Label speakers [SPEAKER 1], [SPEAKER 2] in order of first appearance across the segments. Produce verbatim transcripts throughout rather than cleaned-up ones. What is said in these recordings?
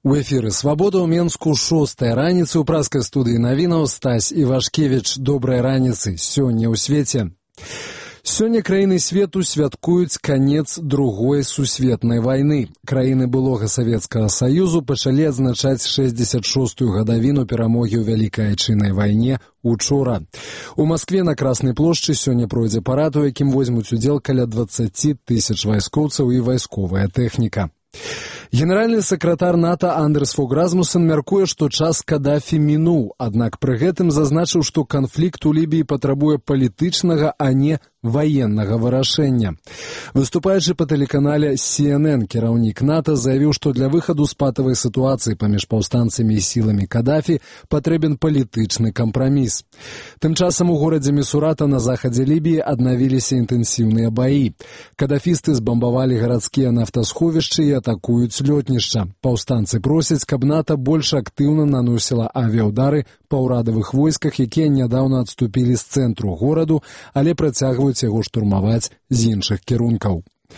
[SPEAKER 1] У эфіры «Свабода» ў Менску шостая раніцы ў праскай студыі навінаў Стась Івашкевіч. Добрай раніцы. Сёння ў свеце. Сёння краіны свету святкуюць канец другой сусветнай вайны. Краіны былога Савецкага Саюзу пачалі адзначаць шэсцьдзесят шостую гадавіну перамогі ў Вялікай Айчыннай вайне учора. У Маскве на Краснай плошчы сёння пройдзе парад, у якім возьмуць удзел каля дваццаць тысяч вайскоўцаў і вайсковая тэхніка. Генеральны сакратар НАТО Андерс Фог Расмуссен мяркуе, што час Кадафі мінуў, аднак пры гэтым зазначыў, што канфлікт у Лібіі патрабуе палітычнага, а не ваеннага вырашэння. Выступаючы па тэлеканале Си Эн Эн, кіраўнік НАТО заявіў, што для выхаду з патавай сітуацыі паміж паўстанцамі і сіламі Кадафі патрэбен палітычны кампраміс. Тым часам у горадзе Місурата на захадзе Лібіі аднавіліся інтэнсіўныя баі. Кадафісты збамбавалі гарадскія нафтасховішчы і атакуюць лётнішча. Паўстанцы просяць, каб НАТО больш актыўна наносіла авіяўдары па ўрадавых войсках, якія нядаўна адступілі з цэнтру гораду, але працягваюць яго штурмаваць з іншых кірункаў.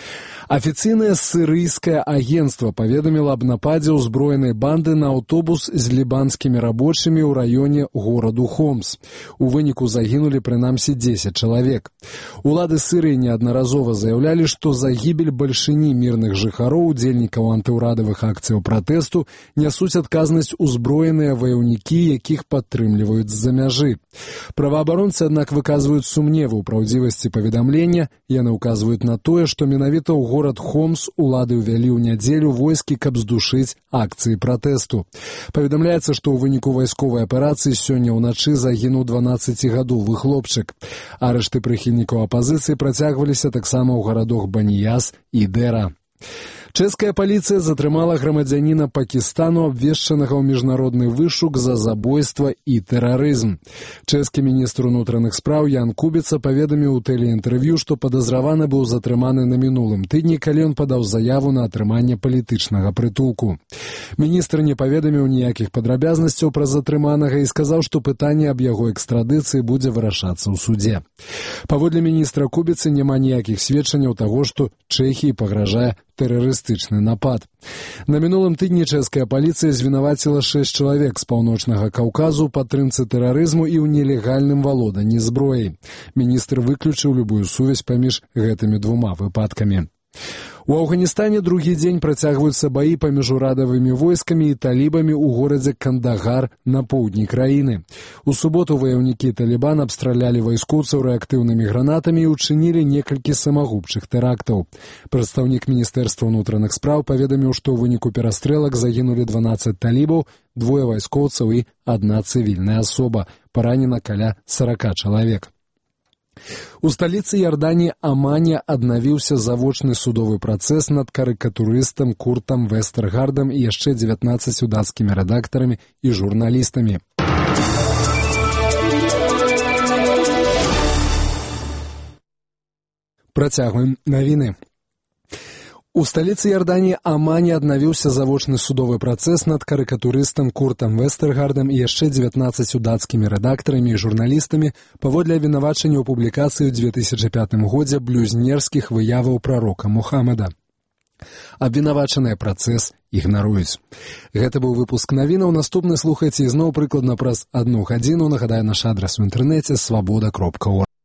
[SPEAKER 1] Афіцыйнае сірыйскае агенцтва паведаміла аб нападзе ўзброенай банды на аўтобус з лібанскімі рабочымі ў раёне гораду Хомс. У выніку загінулі прынамсі дзесяць чалавек. Улады Сірыі неаднаразова заяўлялі, што загібель бальшыні мірных жыхароў, удзельнікаў антыўрадавых акцыяў пратэсту, нясуць адказнасць узброеныя ваяўнікі, якіх падтрымліваюць з-за мяжы. Праваабаронцы, аднак, выказваюць сумневы ў праўдзівасці паведамлення. Яны ўказваюць на тое, што менавіта ў горад Хомс улады ўвялі ў нядзелю войскі, каб здушыць акцыі пратэсту. Паведамляецца, што ў выніку вайсковай аперацыі сёння ўначы загінуў дванаццацігадовы хлопчык. Арышты прыхільнікаў апазіцыі працягваліся таксама ў гарадах Баніяс і Дэра. Чэшская паліцыя затрымала грамадзяніна Пакістану, абвешчанага ў міжнародны вышук за забойства і тэрарызм. Чэшскі міністр унутраных спраў Ян Кубіца паведаміў у тэлеінтэрв'ю, што падазраваны быў затрыманы на мінулым тыдні, калі ён падаў заяву на атрыманне палітычнага прытулку. Міністр не паведаміў ніякіх падрабязнасцяў пра затрыманага і сказаў, што пытанне аб яго экстрадыцыі будзе вырашацца ў судзе. Паводле міністра Кубіцы няма ніякіх сведчанняў таго, што Чэхіі пагражае тэрарыстычны напад. На мінулым тыдні чэшская паліцыя звінаваціла шэсць чалавек з паўночнага Каўказу ў падтрымцы тэрарызму і ў нелегальным валоданні зброяй. Міністр выключыў любую сувязь паміж гэтымі двума выпадкамі. У Афганістане другі дзень працягваюцца баі паміж урадавымі войскамі і талібамі ў горадзе Кандагар на поўдні краіны. У суботу ваяўнікі Талібан абстралялі вайскоўцаў рэактыўнымі гранатамі і учынілі некалькі самагубчых тэрактаў. Прадстаўнік Міністэрства ўнутраных спраў паведаміў, што ў выніку перастрэлак загінулі дванаццаць талібаў, двое вайскоўцаў і адна цывільная асоба. Паранена каля сарака чалавек. У сталіцы Ярданіі Амане аднавіўся завочны судовы працэс над карыкатурыстам Куртам Вестергардам і яшчэ дзевятнаццаццю дацкімі рэдактарамі і журналістамі. Працягваем навіны. У сталіцы Ярданіі Амане аднавіўся завочны судовы працэс над карыкатурыстам Куртам Вестергардам і яшчэ дзевятнаццаццю дацкімі рэдактарамі і журналістамі паводле абвінавачання ў публікацыі ў дзве тысячы пятым годзе блюзнерскіх выяваў прарока Мухаммада. Абвінавачаныя працэс ігнаруюць. Гэта быў выпуск навінаў. Наступны слухайце ізноў прыкладна праз адну гадзіну. Нагадаю, наш адрас у інтэрнэце свабода кропка орг.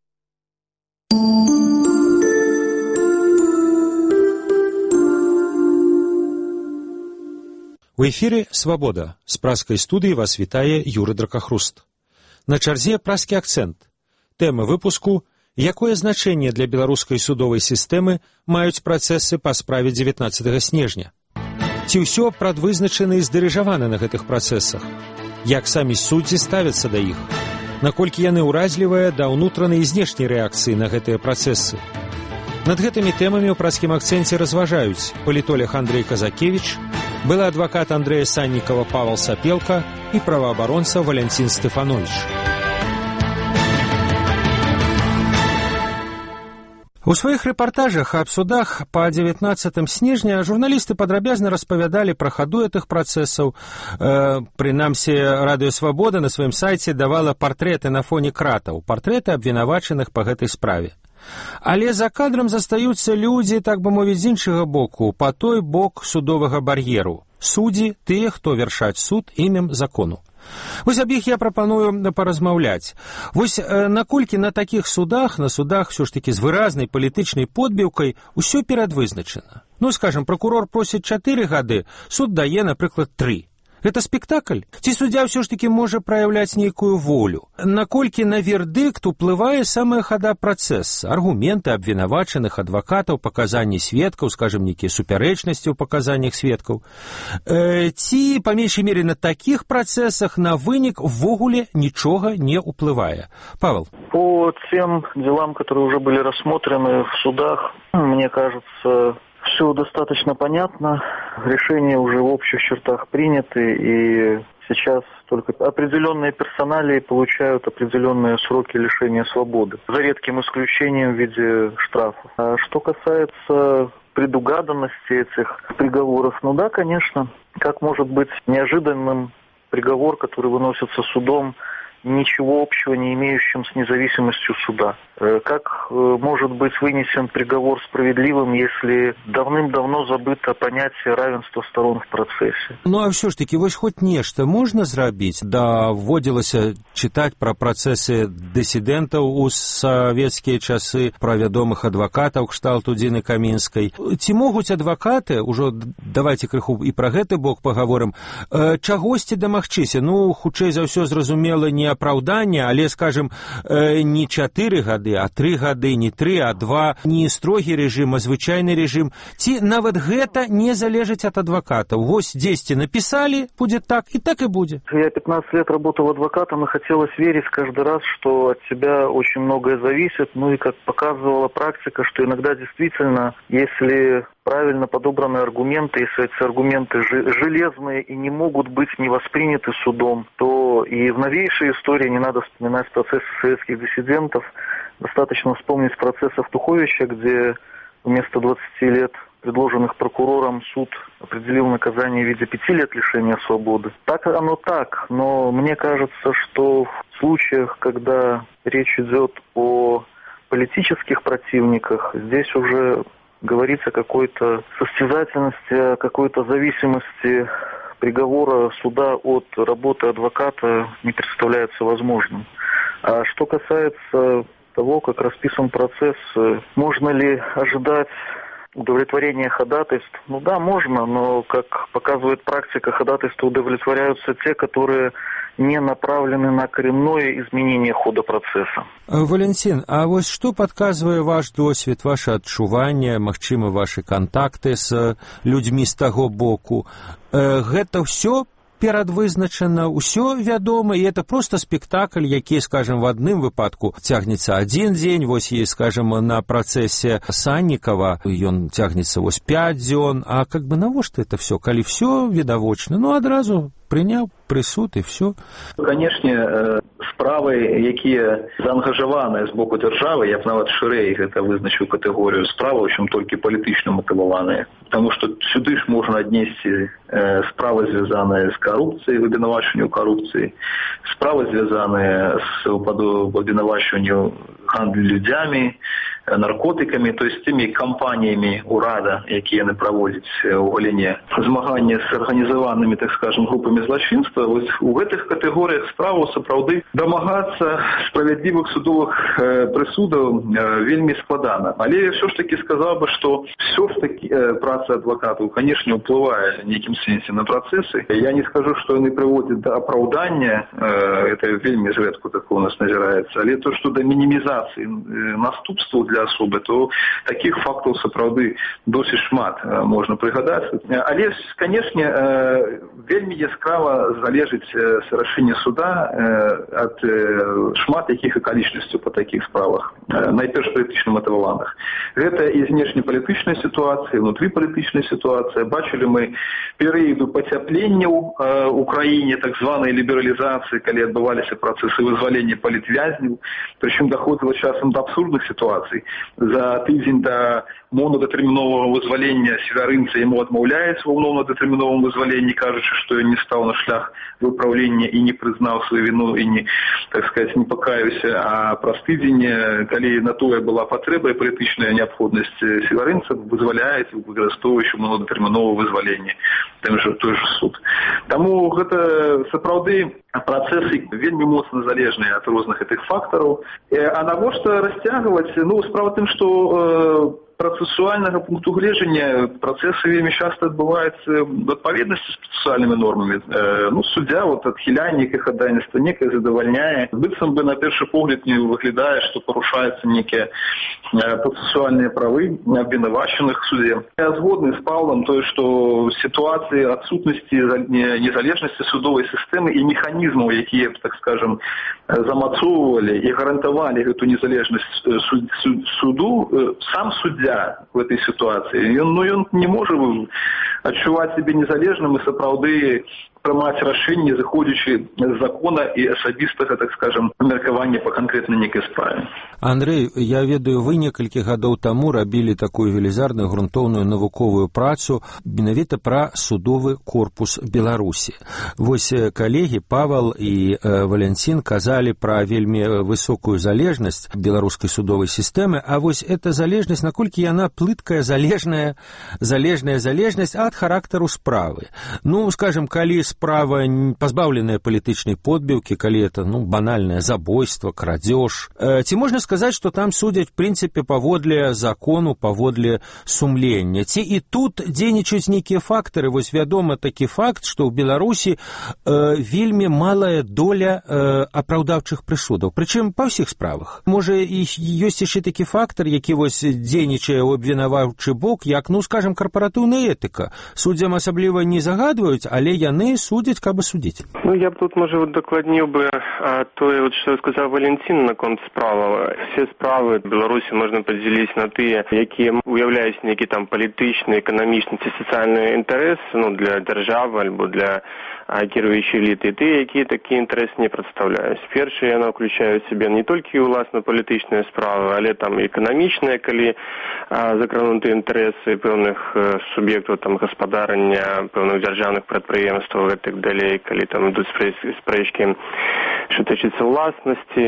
[SPEAKER 2] У эфіры «Свабода». З праскай студыі вас вітае Юры Дракахруст. На чарзе праскі акцэнт. Тэма выпуску – якое значэнне для беларускай судовай сістэмы маюць працэсы па справе дзевятнаццатага снежня? Ці ўсё прадвызначана і здырыжавана на гэтых працэсах? Як самі суддзі ставяцца да іх? Наколькі яны ўразлівыя да ўнутранай і знешняй рэакцыі на гэтыя працэсы? Над гэтымі тэмамі ў праскім акцэнце разважаюць палітолог Андрэй Казакевіч, былы адвакат Андрэя Саннікава Павал Сапелка і праваабаронца Валянцін Стэфановіч. У сваіх рэпартажах аб судах па дзевятнаццатым снежня журналісты падрабязна распавядалі пра хаду гэтых працэсаў. Э, прынамсі, Радыё Свабода на сваім сайце давала партрэты на фоне кратаў, партрэты абвінавачаных па гэтай справе. Але за кадрам застаюцца людзі, так бы мовіць, з іншага боку, па той бок судовага бар'еру. Суддзі, тыя, хто вяршаць суд імем закону. Вось аб іх я прапаную паразмаўляць. Вось наколькі на такіх судах, на судах ўсё ж такі з выразнай палітычнай подбіўкай усё перадвызначана. Ну, скажам, пракурор просіць чатыры гады, суд дае, напрыклад, тры. Гэта спектакль? Ці суддзя ўсё ж такі можа праяўляць нейкую волю? Наколькі на вердыкт уплывае самая хада працэса, аргументы абвінавачаных, адвакатаў, паказанні сведкаў, скажам, нейкія супярэчнасці ў паказаннях сведкаў? Э, ці, па меншай мере, на такіх працэсах на вынік ввогуле нічога не ўплывае? Павел?
[SPEAKER 3] По тем делам, которые уже были рассмотрены в судах, мне кажется, все достаточно понятно, решения уже в общих чертах приняты, и сейчас только определенные персоналии получают определенные сроки лишения свободы, за редким исключением в виде штрафов. А что касается предугаданности этих приговоров, ну да, конечно, как может быть неожиданным приговор, который выносится судом, ничего общего не имеющим с независимостью суда. Как может быть вынесен приговор справедливым, если давным-давно забыто понятие равенства сторон в процессе?
[SPEAKER 2] Ну, а все ж таки, вось хоть нешта можна зрабіць? Даводзілася чытаць пра працэсы дысідэнтаў у савецкія часы, пра вядомых адвакатаў кшталту Дзіны Камінскай. Ці могуць адвакаты, ужо давайте крыху і пра гэты бок пагаворым, чагосьці дамагчыся? Ну, хутчэй за ўсё, зразумела, не апраўдання, але, скажем, не чатыры гады, а тры гады, не тры, а два, не строгі рэжым, а звычайны рэжым. Ці нават гэта не залежыць ад адвакатаў? Вось дзесьці написали, будет так, и так и будет.
[SPEAKER 3] Я пятнадцать лет работал адвокатом, и хотелось верить каждый раз, что от тебя очень многое зависит. Ну и как показывала практика, что иногда действительно, если правильно подобраны аргументы, если эти аргументы железные и не могут быть не восприняты судом, то и в новейшей истории, не надо вспоминать процессы советских диссидентов, достаточно вспомнить процесс Автуховича, где вместо двадцати лет, предложенных прокурором, суд определил наказание в виде пяти лет лишения свободы. Так оно так, но мне кажется, что в случаях, когда речь идет о политических противниках, здесь уже говорится о какой-то состязательности, о какой-то зависимости приговора суда от работы адвоката не представляется возможным. А что касается того, как расписан процесс, можно ли ожидать удовлетворения ходатайств? Ну да, можно, но, как показывает практика, ходатайства удовлетворяются те, которые не направлены на коренное изменение хода процесса.
[SPEAKER 2] Валентин, а вот что подказывае ваш досвед, ваше адчуванне, магчыма, ваши контакты с людьми з таго боку? Гэта все перадвызначана, ўсё вядома, і это просто спектакль, які, скажем, в адным выпадку цягнецца адзін дзень, вось есть, скажем, на працэсе Саннікава ён цягнецца вось пяць дзён, а как бы навошта это все, калі все відавочна, ну адразу прыняў прысуд і все.
[SPEAKER 4] Канешне, справы, якія заангажаваныя з боку дзяржавы, я б нават шырэй гэта вызначыў катэгорыю справаў, чым толькі палітычна матываваныя. Потому что сюды ж можна аднесці справы, звязаныя з карупцыяй, абвінавачванню карупцыі, справы, звязаныя з абвінавачванню гандлю людзямі, наркотиками, то есть теми кампаниями урада, якія яны праводзяць у галіне змагання з арганізаванымі, так скажем, групамі злачынства. Вось у гэтых катэгорыях справаў сапраўды дамагацца справядлівых судовых прысудаў вельмі складана. Але я все ж таки сказал бы, что все ж таки праца адвакатаў, конечно, уплывае в некім сенсе на працэсы. Я не скажу, что яны прыводзяць да апраўдання, это вельмі зрэдку такое у нас назіраецца, але то, что да мінімізацыі наступстваў для асобы, то таких фактаў сапраўды досыць шмат можна прыгадаць. Але, канешне, вельмі яскрава залежыць рашэнне суда ад шмат якіх акалічнасцяў па такіх справах, найперш палітычна матываваных. Гэта і знешнепалітычная сітуацыя, внутрипалітычная сітуацыя. Бачылі мы перыяду пацяплення ў краіне, так званай лібералізацыі, калі адбываліся працэсы вызвалення палітвязняў, прычым даходзіла часам да абсурдных сітуацый. за тыдзень да моўнадатэрміновага вызвалення северынца яму адмаўляецца ва моўнадатэрміновым вызваленні, кажучы, што ён не стаў на шлях выпраўлення і не прызнаў сваю віну і не, так сказать, не пакаяўся, а праз тыдзень, калі на тое была патрэба і палітычная неабходнасць северынца, вызваляецца, выкарыстоўваючы моўнадатэрміновае вызваленне, тым жа той жа суд. Таму гэта сапраўды працэсы вельмі моцна залежныя ад розных гэтых фактараў. А навошта расцягваць? Ну, справа тым, што працэсуальнага пункту гледжання працэсы вельмі часта адбываюцца в адпаведнасці з працэсуальнымі нормамі. Ну, суддзя вот адхіляе нейкае хадайніцтва, некае задавальняе. Быццам бы на першы погляд не выглядае, што парушаюцца нейкія працэсуальныя правы абвінавачаных в суде. Я згодны з Павлам той, што сітуацыі адсутнасці незалежнасці судовай сістэмы і механізмаў, якія, так скажем, замацоўвалі і гарантавалі гэту незалежнасць суду, сам суддзя в этой ситуации. Ён, ну, ён не можа адчуваць сябе незалежным і сапраўды прымаць рашэнні, зыходзячы з закона і асабістага, так скажем, меркавання па канкрэтнай нейкай справе.
[SPEAKER 2] Андрэй, я ведаю, вы некалькі гадоў таму рабілі такую велізарную грунтоўную навуковую працу менавіта пра судовы корпус Беларусі. Вось калегі Павел і э, Валянцін казалі пра вельмі высокую залежнасць беларускай судовай сістэмы, а вось эта залежнасць, наколькі яна плыткая, залежная, залежная залежнасць ад характару справы. Ну, скажем, калі справа пазбаўленая палітычнай подбіўкі, калі это, ну, банальнае забойство, крадзеж. Э, ці можна сказаць, што там судзяць, в прынцыпе, паводле закону, паводле сумлення? Ці і тут дзейнічаюць нейкія фактары? Вось вядома такі факт, што ў Беларусі э, вельмі малая доля э, апраўдаўчых прысудаў, прычым па ўсіх справах. Можа, і ёсць яшчэ такі фактар, які вось дзейнічае ў абвінаваўчы бок, як, ну, скажем, карпаратыўная этыка. Суддзям асабліва не загадваюць, але яны судзяць, каб судзіць.
[SPEAKER 5] Ну, я б тут, можа, удакладніў бы а, тое, вот, што сказаў Валянцін наконт справаў. Все справы в Беларусі можна падзяліць на тыя, якія уяўляюць нейкі там палітычны, эканамічны ці сацыяльны інтарэс, ну, для дзяржавы альбо для кіруючай эліты, і тыя, якія такі інтарэс не прадстаўляюць. Першыя яны ўключаюць сябе не толькі ўласна палітычныя справы, але там эканамічныя, калі а, закрануты інтарэсы пэўных суб'ектаў там гаспадарання, пэўных дзяржаўных прадпрыемстваў і так далей, калі там ідуць спрэчкі, што тычыцца ўласнасці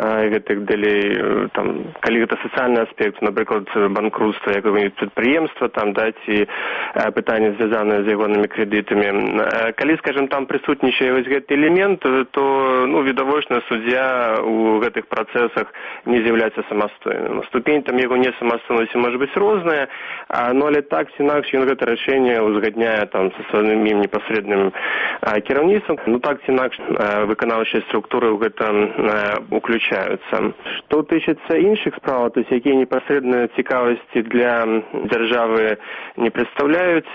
[SPEAKER 5] і так далей, там, калі гэта сацыяльны аспект, напрыклад, банкрутства якога-нибудь прадпрыемства, там, да, ці пытанне звязанае з ягонымі крэдытамі. Калі, скажем, там прысутнічае вось гэты элемент, то, ну, відавочна, суддзя ў гэтых працэсах не з'яўляецца самастойным. Ступень там яго не самастойнасці можа быць розная, но але так ці інакш ён гэта рашэнне узгадняе там са сваім непасрэдным кіраўніцтвам. Ну так ці інакш выканаўчыя структуры ў гэта уключаюцца. Што тычыцца іншых справ, то есть якія непасрэдныя цікавасці для дзяржавы не прадстаўляюць,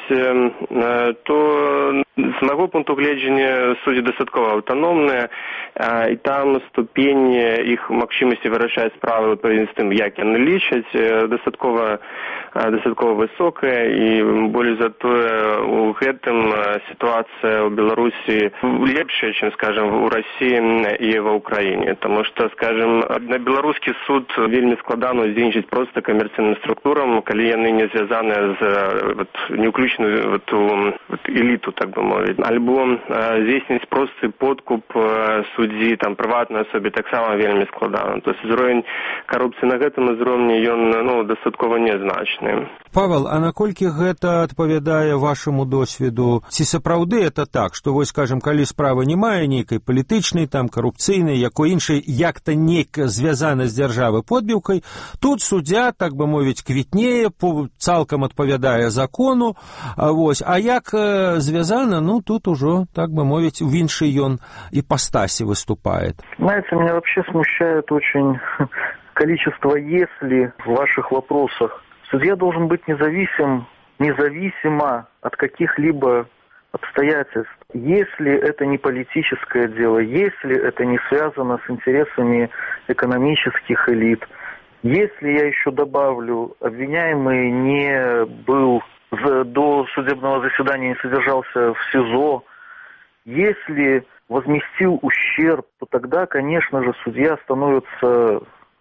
[SPEAKER 5] то з майго пункту гледжання суддзі дастаткова аўтаномныя, і там ступень іх магчымасці вырашаць справы адпаведна з тым, як яны лічаць, дастаткова дастаткова высокая, і болей за тое у гэтым сітуацыя ў Беларусі лепшая, чым, скажем, у Расіі і ва Ўкраіне, таму што, скажем, на беларускі суд вельмі складана ўздзейнічаць проста камерцыйным структурам, калі яны не звязаныя з вот, не ўключаны вот, у вот, эліту, так бы мовіць. Альбо здзейсніць просты подкуп суддзі, там, прыватнай асобе таксама вельмі складана. То есть узровень карупцыі на гэтым узроўні ён, ну, дастаткова нязначны.
[SPEAKER 2] Павел, а наколькі гэта адпавядае вашаму досведу? Ці сапраўды это так, што вось, скажем, калі справа не мае нейкай палітычнай, там, карупцыйнай, якой іншай, як-то нейка звязана з дзяржавы подбіўкай, тут суддзя, так бы мовіць, квітнее, цалкам адпавядае закону, а, вось, а як звязана, ну, тут уже, так бы мовить, в іншей он ипостаси выступает.
[SPEAKER 3] Знаете, меня вообще смущает очень количество «если» в ваших вопросах. Судья должен быть независим, независимо от каких-либо обстоятельств. Если это не политическое дело, если это не связано с интересами экономических элит, если, я еще добавлю, обвиняемый не был до судебного заседания, не содержался в СИЗО, если возместил ущерб, то тогда, конечно же, судья становится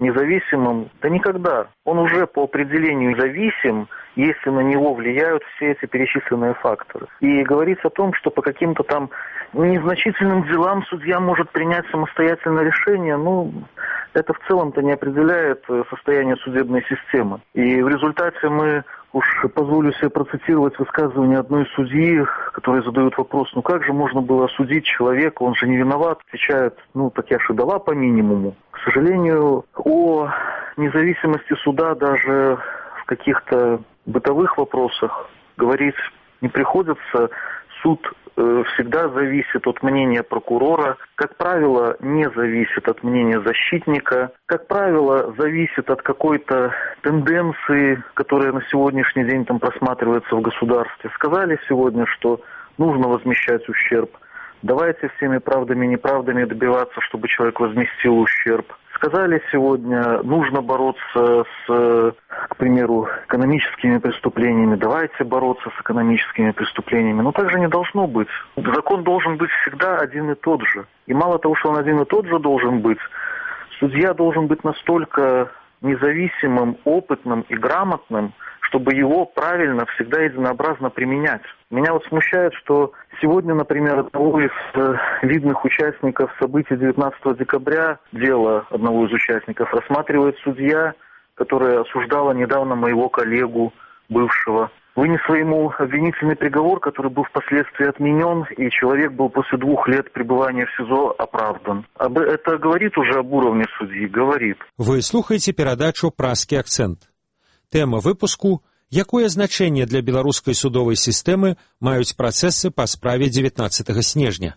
[SPEAKER 3] независимым? Да никогда. Он уже по определению зависим, если на него влияют все эти перечисленные факторы. И говорится о том, что по каким-то там незначительным делам судья может принять самостоятельное решение, ну, это в целом-то не определяет состояние судебной системы. И в результате мы, уж позволю себе процитировать высказывание одной судьи, которая задает вопрос, ну как же можно было осудить человека, он же не виноват, отвечает, ну так я же дала по минимуму. К сожалению, о независимости суда даже в каких-то бытовых вопросах говорить не приходится. Суд э, всегда зависит от мнения прокурора, как правило, не зависит от мнения защитника, как правило, зависит от какой-то тенденции, которая на сегодняшний день там просматривается в государстве. Сказали сегодня, что нужно возмещать ущерб. Давайте всеми правдами и неправдами добиваться, чтобы человек возместил ущерб. Сказали сегодня, нужно бороться с, к примеру, экономическими преступлениями. Давайте бороться с экономическими преступлениями. Но так же не должно быть. Закон должен быть всегда один и тот же. И мало того, что он один и тот же должен быть, судья должен быть настолько независимым, опытным и грамотным, чтобы его правильно, всегда единообразно применять. Меня вот смущает, что сегодня, например, одного из э, видных участников событий девятнадцатого декабря, дело одного из участников, рассматривает судья, которая осуждала недавно моего коллегу, бывшего. Вынесла ему обвинительный приговор, который был впоследствии отменен, и человек был после двух лет пребывания в СИЗО оправдан. Это говорит уже об уровне судьи, говорит.
[SPEAKER 2] Вы слухаете передачу «Празкі акцент». Тема выпуску «Якое значэнне для беларускай судовай сістэмы маюць працэсы па справе дзевятнаццатага снежня».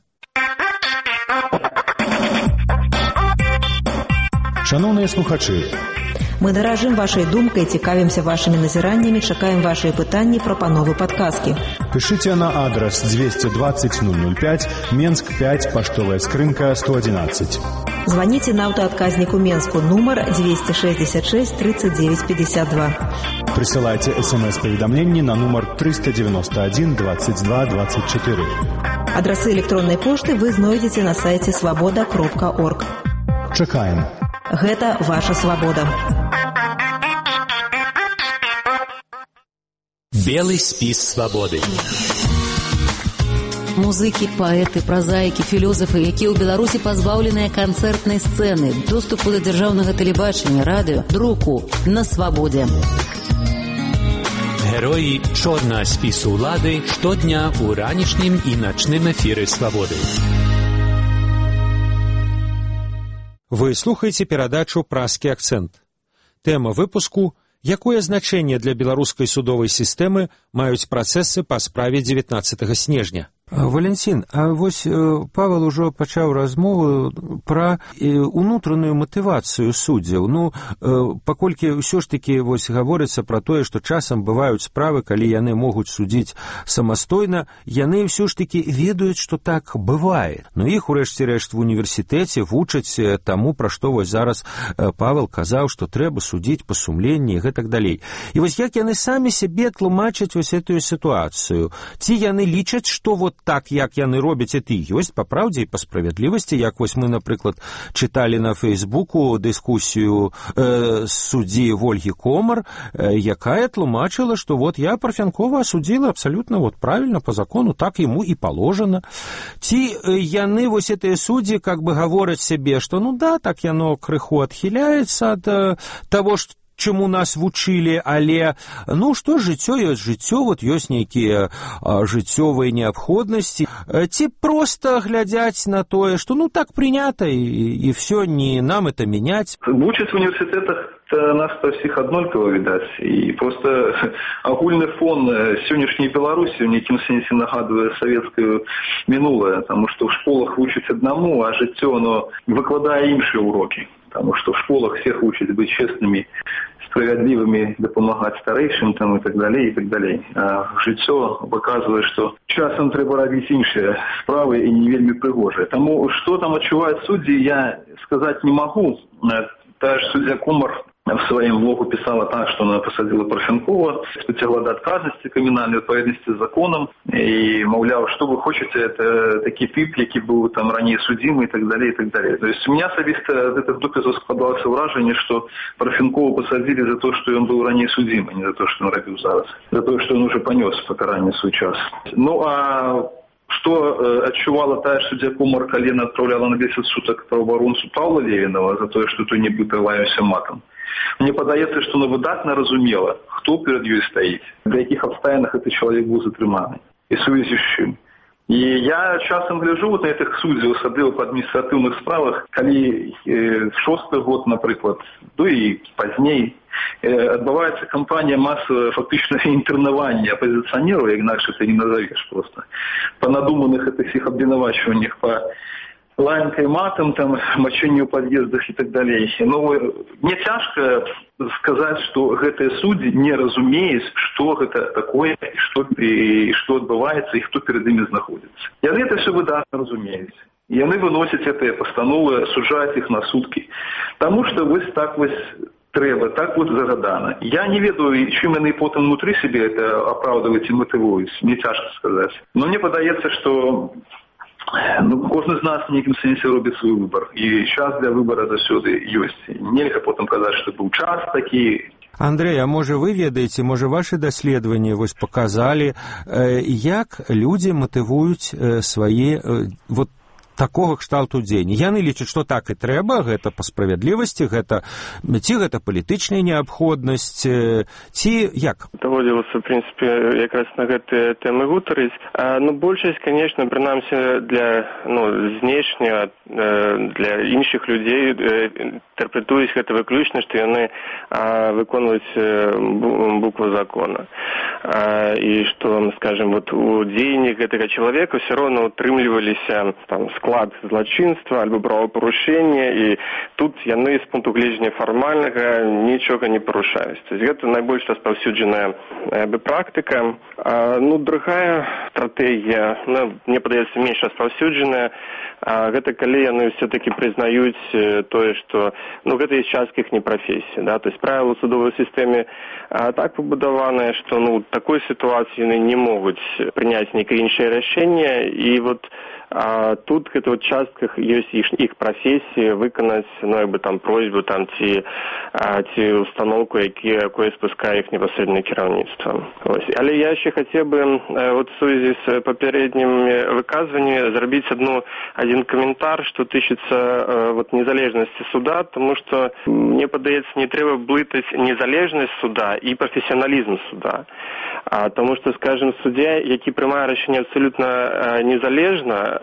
[SPEAKER 6] Шановныя слухачы,
[SPEAKER 7] мы даражым вашай думкай, цікавімся вашымі назіраннямі, чакаем вашыя пытанні, прапановы, падказкі.
[SPEAKER 6] Пишите на адрес двести двадцать ноль ноль пять, Менск пять, поштовая скрынка сто одиннадцать.
[SPEAKER 7] Звоните на автоотказнику Менску, номер двести шестьдесят шесть тридцать девять пятьдесят два.
[SPEAKER 6] Присылайте смс-поведомление на номер триста девяносто один двадцать два двадцать четыре.
[SPEAKER 7] Адрасы электронной почты вы знойдете на сайте свобода кропка орг.
[SPEAKER 6] Чакаем.
[SPEAKER 7] Гэта ваша свобода.
[SPEAKER 8] Белый спіс свабоды.
[SPEAKER 9] Музыкі, паэты, празаікі, філёзафы, якія ў Беларусі пазбаўленыя канцэртнай сцэны, доступу да дзяржаўнага тэлебачання, радыё, друку на свабодзе.
[SPEAKER 8] Героі чорнага спісу ўлады штодня ў ранішнім і начным эфіры свабоды.
[SPEAKER 2] Вы слухаеце перадачу «Празкі акцент». Тэма выпуску «Якое значэнне для беларускай судовай сістэмы маюць працэсы па справе дзевятнаццатага снежня».
[SPEAKER 10] Валентин, а вось Павел ужо пачаў размову пра унутраную матывацыю суддзяў. Ну, паколькі ўсё ж такі вось гаворыцца пра тое, што часам бываюць справы, калі яны могуць судзіць самастойна, яны ўсё ж такі ведаюць, што так бывае. Ну, іх урэшце рэшт в універсітэце вучаць таму, пра што вось зараз Павел казаў, што трэба судзіць па сумленні і гэтак далей. І вось як яны самі сябе тлумачаць вось этую сітуацыю? Ці яны лічаць, што вот так, як яны робяць, это і ёсць па праўдзе і па справядлівасці, як вось мы, напрыклад, чыталі на Фейсбуку дыскусію э, суддзі Вольгі Комар, э, якая тлумачыла, што вот я Парфянкова асудзіла абсалютна вот правільна, па закону, так яму і положено. Ці э, яны, вось гэтыя суддзі, как бы гавораць сябе, што ну да, так яно крыху адхіляецца ад э, таго, што чаму нас вучылі, але ну што жыццё ёсць жыццё, вот ёсць нейкія а, жыццёвыя неабходнасці, ці проста глядзяць на тое, што ну так прынята і, і все, не нам это мяняць.
[SPEAKER 4] Вучаць в універсітэтах нас-то всіх аднолькава відаць, і просто агульны фон сённяшняй Беларусі ў нейкім сэнсе нагадвае савецкае мінулае, таму што ў школах вучаць аднаму, а жыццё оно выкладае іншыя урокі. Потому что в школах всех учат быть честными, справедливыми, допомагать старейшим там, и так далее, и так далее. А жыццё показывает, что часам трэба рабіць іншыя справы и не вельмі прыгожыя. Тому что там адчуваюць суддзі, я сказать не могу. Та ж суддзя Комар в сваім блогу пісала так, што она пасадзіла Парфянкова, спеццягла да адказнасці крымінальнай адпаведнасці з законам і, маўляў, што вы хочаце, это такі тып, які быў там раней судзімы і так далее, і так далее. То есть у меня асабіста з гэтых допісаў складалася ўражанне, што Парфянкова пасадзілі за то, што ён быў раней судзімы, не за то, што ён рабіў зараз, за то, што ён уже панёс пакаранне свой час. Ну, а што э, адчувала тая ж суддзя Комар, калі яна адпраўляла на дзесяць сутак праваабаронцу Паўла Левінава за тое, што той нібыта лаяўся матам. Мне падаецца, што она выдатна разумела, хто перад ёй стаіць, для якіх абставінах гэты чалавек быў затрыманы і сувязі з чым. І я часам гляджу вот на гэтых суддзяў, асабліва па адміністратыўных справах, калі э, шосты год, напрыклад, ну і пазней, э, адбываецца кампанія масавая фактычна інтэрнавання апазіцыянераў, інакш ты не назовеш просто, па надуманых гэтых іх абвінавачваннях, па лаянкай матам, там, мачэнню ў пад'ездах і так далей. Ну, мне цяжка сказаць, што гэтыя суддзі не разумеюць, што гэта такое, і што, і што адбываецца, і хто перад імі знаходзіцца. Яны гэта все выдатна разумеюць. Яны выносяць гэтыя пастановы, асуджаюць іх на суткі. Таму што вось так вось трэба, так вот загадана. Я не ведаю, чым яны потым внутры сябе это апраўдваюць і матывуюць. Мне цяжка сказаць. Но мне падаецца, што ну, кожны з нас в нейкім сэнсе робіць свой выбор. І час для выбора заўсёды ёсць. Нельга потым казаць, што быў час такі.
[SPEAKER 10] Андрэй, а можа вы ведаеце, можа ваши даследаванні вось паказалі, э, як людзі матывуюць э, свае э, вот такога кшталту дзеянні. Яны лічаць, што так і трэба, гэта па справядлівасці, гэта ці гэта палітычная неабходнасць, ці як?
[SPEAKER 5] Даводзілася, в прынцыпе, якраз на гэтыя тэмы гутарыць. А, ну, большасць, конечно, прынамсі для, ну, знешне, для іншых людзей інтэрпрэтуюць гэта выключна, што яны а, выконваюць букву закона. А, і што, скажем, вот у дзеяннях гэтага чалавека ўсё роўна утрымліваліся там склад злачынства альбо правапарушэння, і тут яны з пункту гледжання фармальнага нічога не парушаюць. То есть гэта найбольш распаўсюджаная бы практыка. А, ну, другая стратэгія, ну, мне падаецца, менш распаўсюджаная, а, гэта калі яны все-таки прызнаюць тое, што ну, гэта ёсць частка іхняй прафесіі. Да? То есть правілы судовай сістэме а, так пабудаваныя, што ну, такой сітуацыі яны не могуць прыняць нейкае іншае рашэнне, і вот а тут гэта вот частках ёсць іх, іх прафесіі выканаць, ну, як бы там просьбу там ці, а, ці установку, які, якое спускае іх непасрэднае кіраўніцтва. Ось. Але я яшчэ хацеў бы вот в сувязі з папярэднімі выказваннямі зрабіць адну один каментар, што тычыцца вот незалежнасці суда, тому што мне падаецца, не трэба блытаць незалежнасць суда і прафесіяналізм суда. А, тому што, скажем, суддзя, які прымае рашэнне абсалютна незалежна,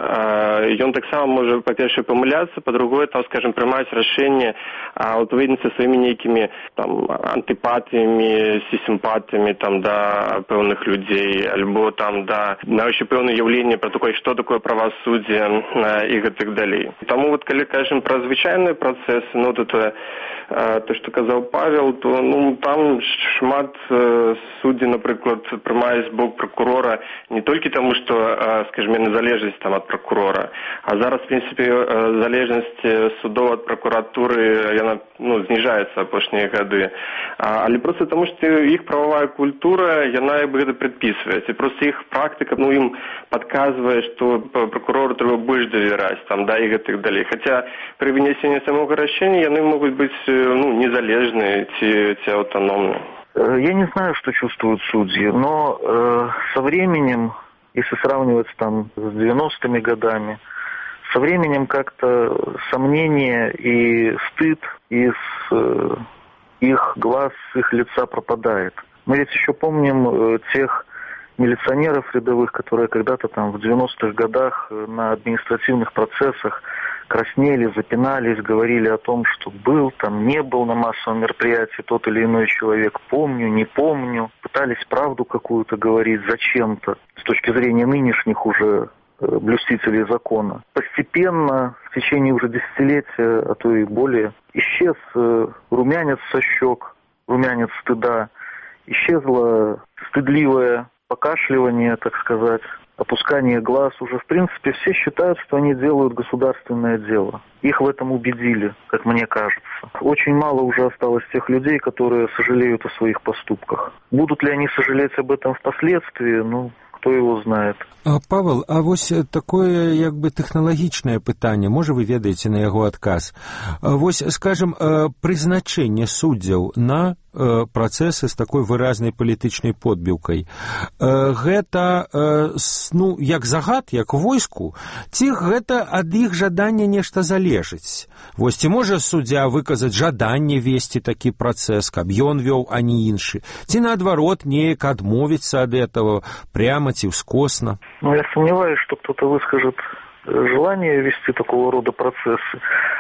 [SPEAKER 5] ён таксама можа, па-першае, памыляцца, па-другое, там, скажем, прымаць рашэнне у адпаведнасці са сваімі нейкімі там антыпатыямі, сімпатыямі там да пэўных людзей, альбо там да нават пэўнае ўяўленне пра такое, што такое правасуддзе і гэтак далей. Таму вот калі кажам пра звычайныя працэсы, ну это то, што казаў Павел, то ну там шмат суддзі, напрыклад, прымаюць з бок пракурора не толькі таму, што, скажем, незалежнасць там ад прокурора. А зараз, в принципе, залежнасць судов ад прокуратуры, яна, ну, зніжаецца апошнія гады. А, але просто таму, што іх прававая культура, яна як бы гэта прадпісвае. І просто іх практыка, ну, ім падказвае, што прокурору трэба больш давяраць, там, да, і гэтак далей. Хаця пры вынесенні самога рашэння яны могуць быць, ну, незалежныя ці, ці аўтаномныя.
[SPEAKER 3] Я не знаю, что чувствуют судьи, но э, со временем, если сравнивать там с девяностыми годами, со временем как-то сомнение и стыд из э, их глаз, с их лица пропадает. Мы ведь еще помним э, тех милиционеров рядовых, которые когда-то там в девяностых годах на административных процессах краснели, запинались, говорили о том, что был там, не был на массовом мероприятии тот или иной человек, помню, не помню, пытались правду какую-то говорить зачем-то, с точки зрения нынешних уже блюстителей закона. Постепенно, в течение уже десятилетия, а то и более, исчез румянец со щек, румянец стыда, исчезла стыдливая покашливание, так сказать, опускание глаз. Уже, в принципе, все считают, что они делают государственное дело. Их в этом убедили, как мне кажется. Очень мало уже осталось тех людей, которые сожалеют о своих поступках. Будут ли они сожалеть об этом впоследствии, ну, кто его знает.
[SPEAKER 10] А, Павел, а вось такое як бы тэхналагічнае пытанне, можа вы ведаеце на яго адказ. А, вось, скажем, прызначэнне суддзяў на працэсы з такой выразнай палітычнай подбіўкай. Гэта, ну, як загад, як войску, ці гэта ад іх жадання нешта залежыць? Вось, ці можа суддзя выказаць жаданне весці такі працэс, каб ён вёў, а не іншы? Ці, наадварот, неяк адмовіцца ад этого прямо ці ўскосна?
[SPEAKER 3] Ну, я сомневаюсь, что кто-то выскажет желание вести такого рода процессы.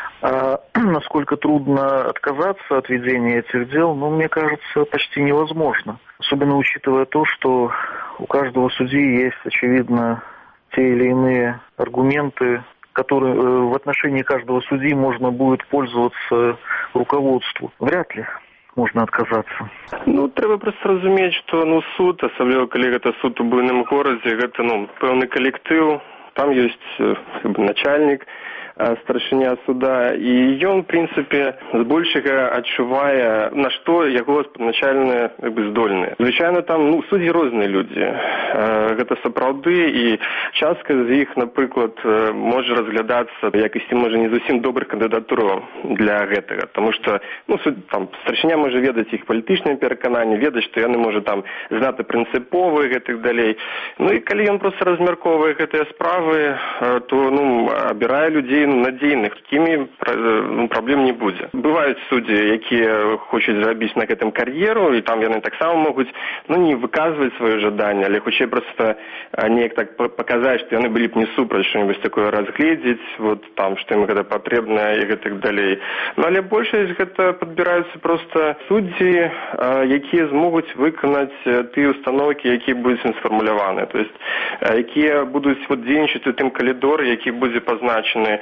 [SPEAKER 3] А насколько трудно отказаться от ведения этих дел, ну, мне кажется, почти невозможно. Особенно учитывая то, что у каждого судьи есть, очевидно, те или иные аргументы, которые в отношении каждого судьи можно будет пользоваться руководству. Вряд ли можна отказаться.
[SPEAKER 5] Ну, трэба проста разумець, што ну, суд, асабліва калі гэта суд у буйным горадзе, гэта ну, пэўны калектыў, там ёсць как бы, начальнік, старшыня суда, і ён, в прынцыпе, збольшага адчувае, на што яго начальныя как бы, здольныя. Звычайна там, ну, суддзі розныя людзі. Гэта сапраўды, і частка з іх, напрыклад, можа разглядацца якасці, можа, не зусім добрых кандыдатураў для гэтага, таму што, ну, там, старшыня можа ведаць іх палітычныя перакананні, ведаць, што яны, можа, там, знаты прынцыповыя, гэтых далей. Ну, і калі ён проста размяркоўвае гэтыя справы, то, ну, абірае людзей надзейных, такімі ну, праблем не будзе. Бываюць суддзі, якія хочуць зрабіць на гэтым кар'еру, і там яны таксама могуць ну, не выказваць сваё жаданне, але хутчэй проста неяк так паказаць, што яны былі б не супраць што-небудзь такое разгледзець, вот, там, што ім гэта патрэбна і гэтак далей. Ну, але большасць гэта падбіраюцца проста суддзі, якія змогуць выканаць тыя установкі, якія будуць сфармуляваны, то есть якія будуць вот, дзейнічаць у тым калідоры, які будзе пазначаны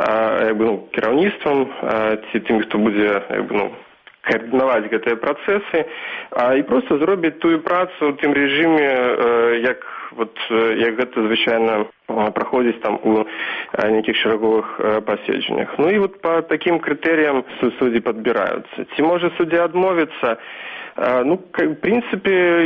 [SPEAKER 5] як бы, ну, кіраўніцтвам ці тым, хто будзе як бы, ну, каардынаваць гэтыя працэсы і проста зробіць тую працу ў тым рэжыме, як, вот, як гэта звычайна праходзіць там у нейкіх шэраговых паседжаннях. Ну і вот па такім крытэрыям суддзі падбіраюцца. Ці можа суддзя адмовіцца? Ну, в прынцыпе,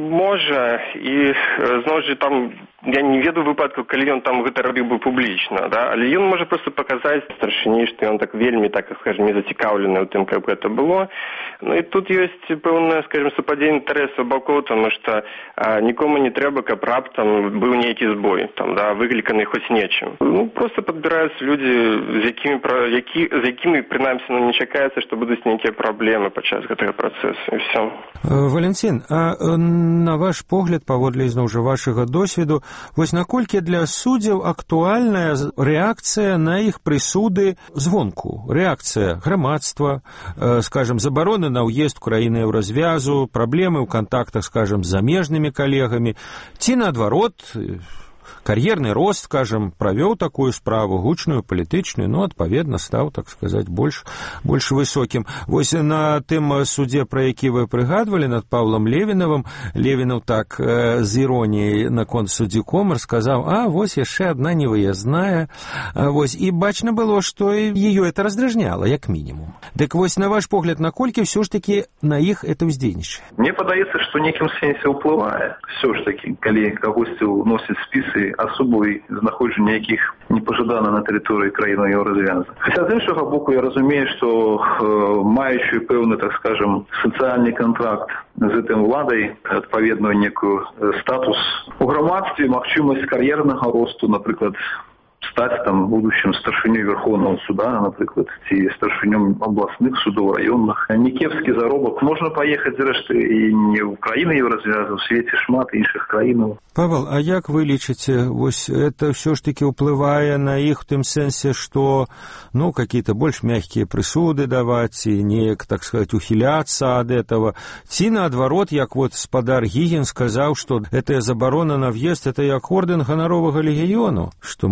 [SPEAKER 5] можа, і зноў жа там я не ведаю выпадкаў, калі ён там гэта рабіў бы публічна, да? Але ён можа проста паказаць старшыні, што ён так вельмі, так скажем, не зацікаўлены ў тым, каб гэта было. Ну і тут ёсць пэўнае, скажем, супадзенне інтарэсаў бакоў, таму што а, нікому не трэба, каб раптам быў нейкі збой, там, да, выкліканы хоць нечым. Ну, проста падбіраюцца людзі, з якімі, які, з якімі прынамсі, ну, не чакаецца, што будуць нейкія праблемы падчас гэтага працэсу, і все.
[SPEAKER 10] Валентин, а на ваш погляд, паводле ізноў жа вашага досведу, вось наколькі для суддзяў актуальная рэакцыя на іх прысуды звонку, рэакцыя грамадства, скажем, забароны на ўезд у краіны еўразвязу, праблемы ў кантактах, скажем, з замежнымі калегамі, ці наадварот, кар'ерны рост, скажем, правёў такую справу, гучную, палітычную, ну, адпаведна, стаў, так сказаць, больш, больш высокім. Вось на тым судзе, пра які вы прыгадвалі, над Павлам Левінавым, Левінаў так з іроніяй наконт суддзі Комар сказаў, а, вось яшчэ адна невыязная, вось, і бачна было, што её это раздражняла, як мінімум. Дык вось, на ваш погляд, наколькі ўсё ж такі на іх это ўздзейнічае?
[SPEAKER 4] Мне падаецца, што некім сэнсе ўплывае. Ўсё ж такі, калі кагосьці ўносяць спісы асобы знаходжання якіх непажадана на тэрыторыі краіны еўразвязу. Хаця з іншага боку я разумею, што э, маючы пэўны, так скажем, сацыяльны контракт з гэтым уладай, адпаведную некую статус у грамадстве, магчымасць кар'ернага росту, напрыклад, стаць там будучым старшынёй Верховного суда, напрыклад, ці старшынём абласных судоў, раённых. Некепскі заробак. Можна паехаць, зрэшты, і не ў краіны еўразвязу, у свеце шмат іншых краінаў.
[SPEAKER 10] Павел, а як вы лічыце, вось это ўсё ж таки ўплывае на іх в тым сэнсе, што, ну, какие-то больш мягкія прысуды даваць, і неяк, так сказать, ухіляцца ад этого, ці наадварот, як вот спадар Гігін сказаў, што гэтая забарона на в'езд, это як ордэн ганаровага легіёну, што мы, так сказать,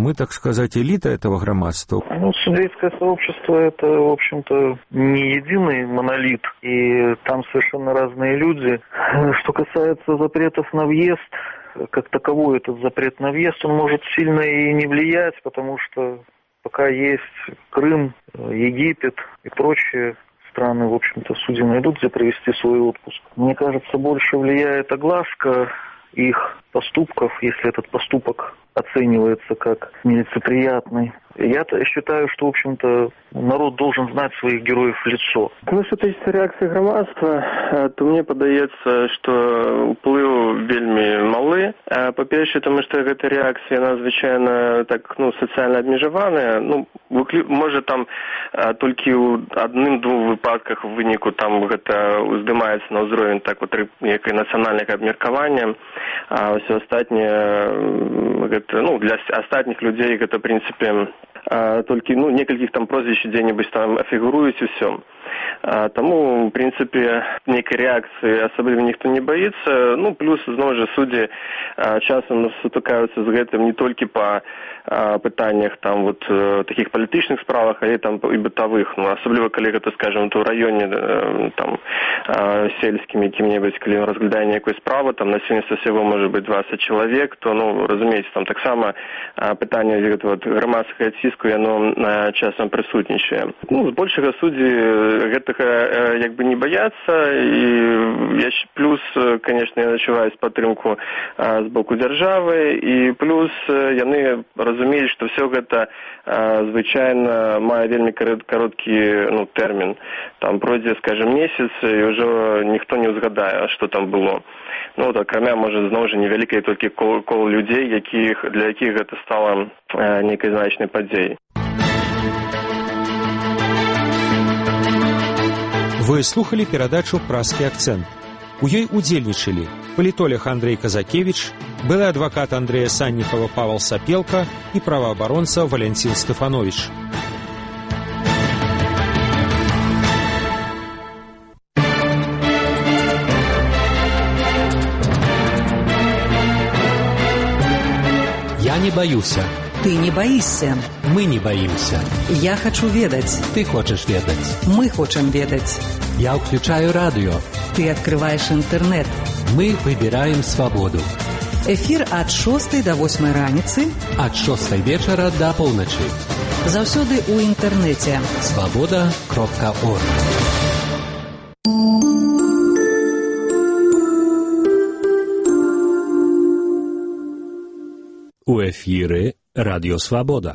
[SPEAKER 10] сказать, элита этого громадства?
[SPEAKER 3] Ну, судейское сообщество – это, в общем-то, не единый монолит, и там совершенно разные люди. Что касается запретов на въезд, как таковой этот запрет на въезд, он может сильно и не влиять, потому что пока есть Крым, Египет и прочие страны, в общем-то, судьи найдут, где провести свой отпуск. Мне кажется, больше влияет огласка их поступков, если этот поступок оценивается как нелицеприятный. Я считаю, что, в общем-то, народ должен знать своих героев в лицо.
[SPEAKER 5] Ну, что тычыцца реакции громадства, то мне падаецца, что уплыў вельмі малы. Па-першае, тому что эта реакция, она звычайна так, ну, социально абмежаваная. Ну, может, там только у одным-двух выпадках в выніку там гэта уздымаецца на ўзровень так вот некай нацыянальнага абмеркавання, а все астатняе гэта, ну, для астатніх людзей гэта, в принципе, а, толькі, ну, некалькіх там прозвищ дзе-небудзь там фігуруюць усё. А, тому, в принципе, некой реакции особливо ніхто не боится. Ну, плюс, знову же, судьи а, часом сутыкаются с гэтым не только по а, пытаниях там вот таких политичных справах, а и там и бытовых. Ну, особливо, коли это, скажем, то в районе там а, сельскими каким-нибудь, коли разглядая некую справу, там насильство всего может быть двадцать человек, то, ну, разумеется, там так само а, пытание вот громадского ціску, оно а, часом присутнічае. Ну, з большага суддзі гэтага як бы не баяцца, і я плюс, конечно, я адчуваю падтрымку з боку дзяржавы, і плюс яны разумеюць, што все гэта звычайна мае вельмі кароткі, ну, тэрмін. Там пройдзе, скажем, месяц, і ўжо ніхто не ўзгадае, што там было. Ну, так, акрамя, можа, зноў жа невялікай толькі кол, кол людзей, якіх, для якіх гэта стала нейкай значнай падзеяй.
[SPEAKER 2] Вы слухали перадачу «Празкі акцэнт». У ёй удзельнічалі палітолог Андрей Казакевич, былы адвакат Андрея Саннікава Павел Сапелка і праваабаронца Валянцін Стэфанович.
[SPEAKER 8] Я не боюся.
[SPEAKER 7] Ты не боишься.
[SPEAKER 8] Мы не боимся.
[SPEAKER 7] Я хочу ведать.
[SPEAKER 8] Ты хочешь ведать.
[SPEAKER 7] Мы хотим ведать.
[SPEAKER 8] Я включаю радио.
[SPEAKER 7] Ты открываешь интернет.
[SPEAKER 8] Мы выбираем свободу.
[SPEAKER 7] Эфир от шостой до восьмой раніцы.
[SPEAKER 8] От шостой вечера до полночи.
[SPEAKER 7] Заўсёды у интернете.
[SPEAKER 8] свобода кропка орг.
[SPEAKER 11] У эфіры Радио Свобода.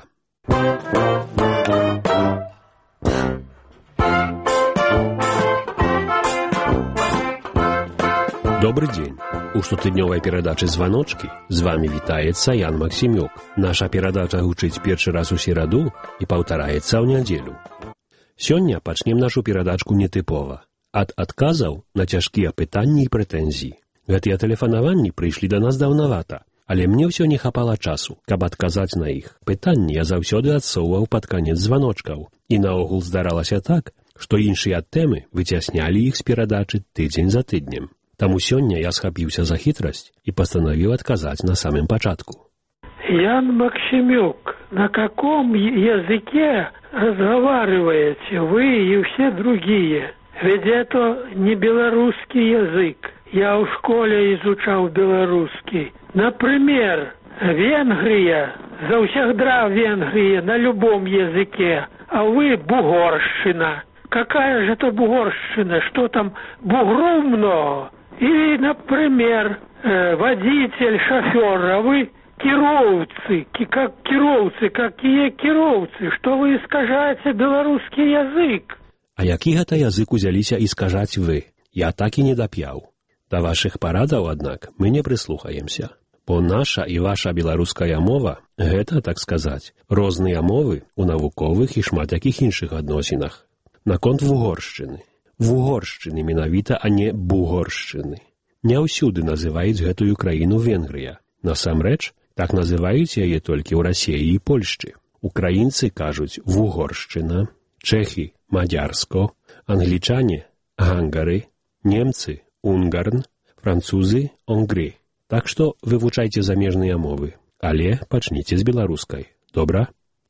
[SPEAKER 11] Добрый день. У штотыднёвай перадачы «Званочкі» з вами вітаецца Ян Максімюк. Наша перадача гучыць першы раз у сераду і паўтараецца ў нядзелю. Сёння пачнем нашу перадачку нетыпова. Ад адказаў на цяжкія пытанні і прэтэнзіі. Гэтыя тэлефанаванні прыйшлі да нас даўнавата, але мне ўсё не хапала часу, каб адказаць на іх. Пытанні я заўсёды адсоўваў пад канец званочкаў. І наогул здаралася так, што іншыя тэмы выцяснялі іх з перадачы тыдзень за тыднем. Таму сёння я схапіўся за хітрасць і пастанавіў адказаць на самым пачатку.
[SPEAKER 12] Ян Максимюк, на каком языке разговариваете вы и все другие? Ведь это не белорусский язык. Я в школе изучал белорусский. Например, Венгрия, завсегда Венгрия на любом языке, а вы бугорщина. Какая же это бугорщина? Что там, бугров много? Или, например, водитель, шофер, а вы кировцы, как кировцы, какие кировцы? Что вы искажаете белорусский язык?
[SPEAKER 11] А які гэта язык узяліся іскажаць вы? Я так і не дап'яў. Да вашых парадаў, аднак, мы не прыслухаемся. Бо наша і ваша беларуская мова – гэта, так сказаць, розныя мовы ў навуковых і шмат якіх іншых адносінах. Наконт вугоршчыны. Вугоршчыны менавіта, а не бугоршчыны. Не ўсюды называюць гэтую краіну Венгрыя. Насамрэч, так называюць яе толькі ў Расіі і Польшчы. Украінцы кажуць вугоршчына, чэхі – мадзярско, англічане – гангары, немцы – унгарн, французы – онгры. Так што вывучайце замежныя мовы, але пачніце з беларускай. Добра?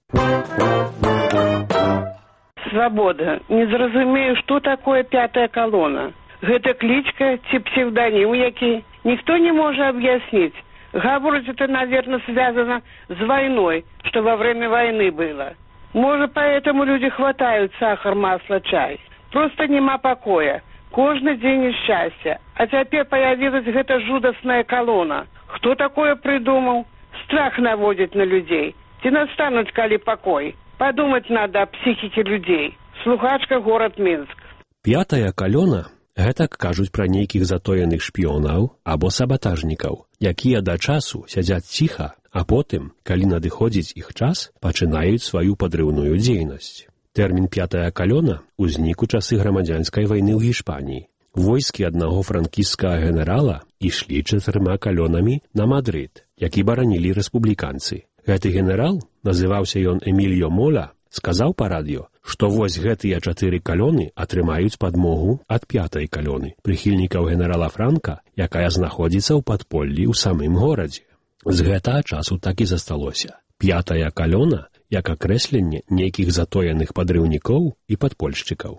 [SPEAKER 13] Свобода. Не зразумею, что такое пятая колонна. Гэта кличка ці псевдоним які? Никто не может объяснить. Говорить это, наверное, связано с войной, что во время войны было. Может, поэтому люди хватают сахар, масло, чай. Просто нема покоя. Каждый день несчастья. А теперь появилась эта жудасная колонна. Кто такое придумал? Страх наводит на людей. Те настанут, коли покой. Подумать надо о психике людей. Слухачка, город Минск.
[SPEAKER 11] Пятая калёна – гэта кажуць пра нейкіх затоеных шпіёнаў або сабатажнікаў, якія да часу сядзяць ціха, а потым, калі надыходзіць іх час, пачынаюць сваю падрыўную дзейнасць. Тэрмін «пятая калёна» узнік у часы грамадзянскай вайны ў Гішпаніі. Войскі аднаго франкісцкага генерала ішлі чатырма калёнамі на Мадрид, які баранілі рэспубліканцы. Гэты генерал, называўся ён Эмільо Моля, сказаў па радыё, што вось гэтыя чатыры калёны атрымаюць падмогу ад пятай калёны, прыхільнікаў генерала Франка, якая знаходзіцца ў падполлі ў самым горадзе. З гэтага часу так і засталося. Пятая калёна як акрэсленне нейкіх затоеных падрыўнікоў і падпольшчыкаў.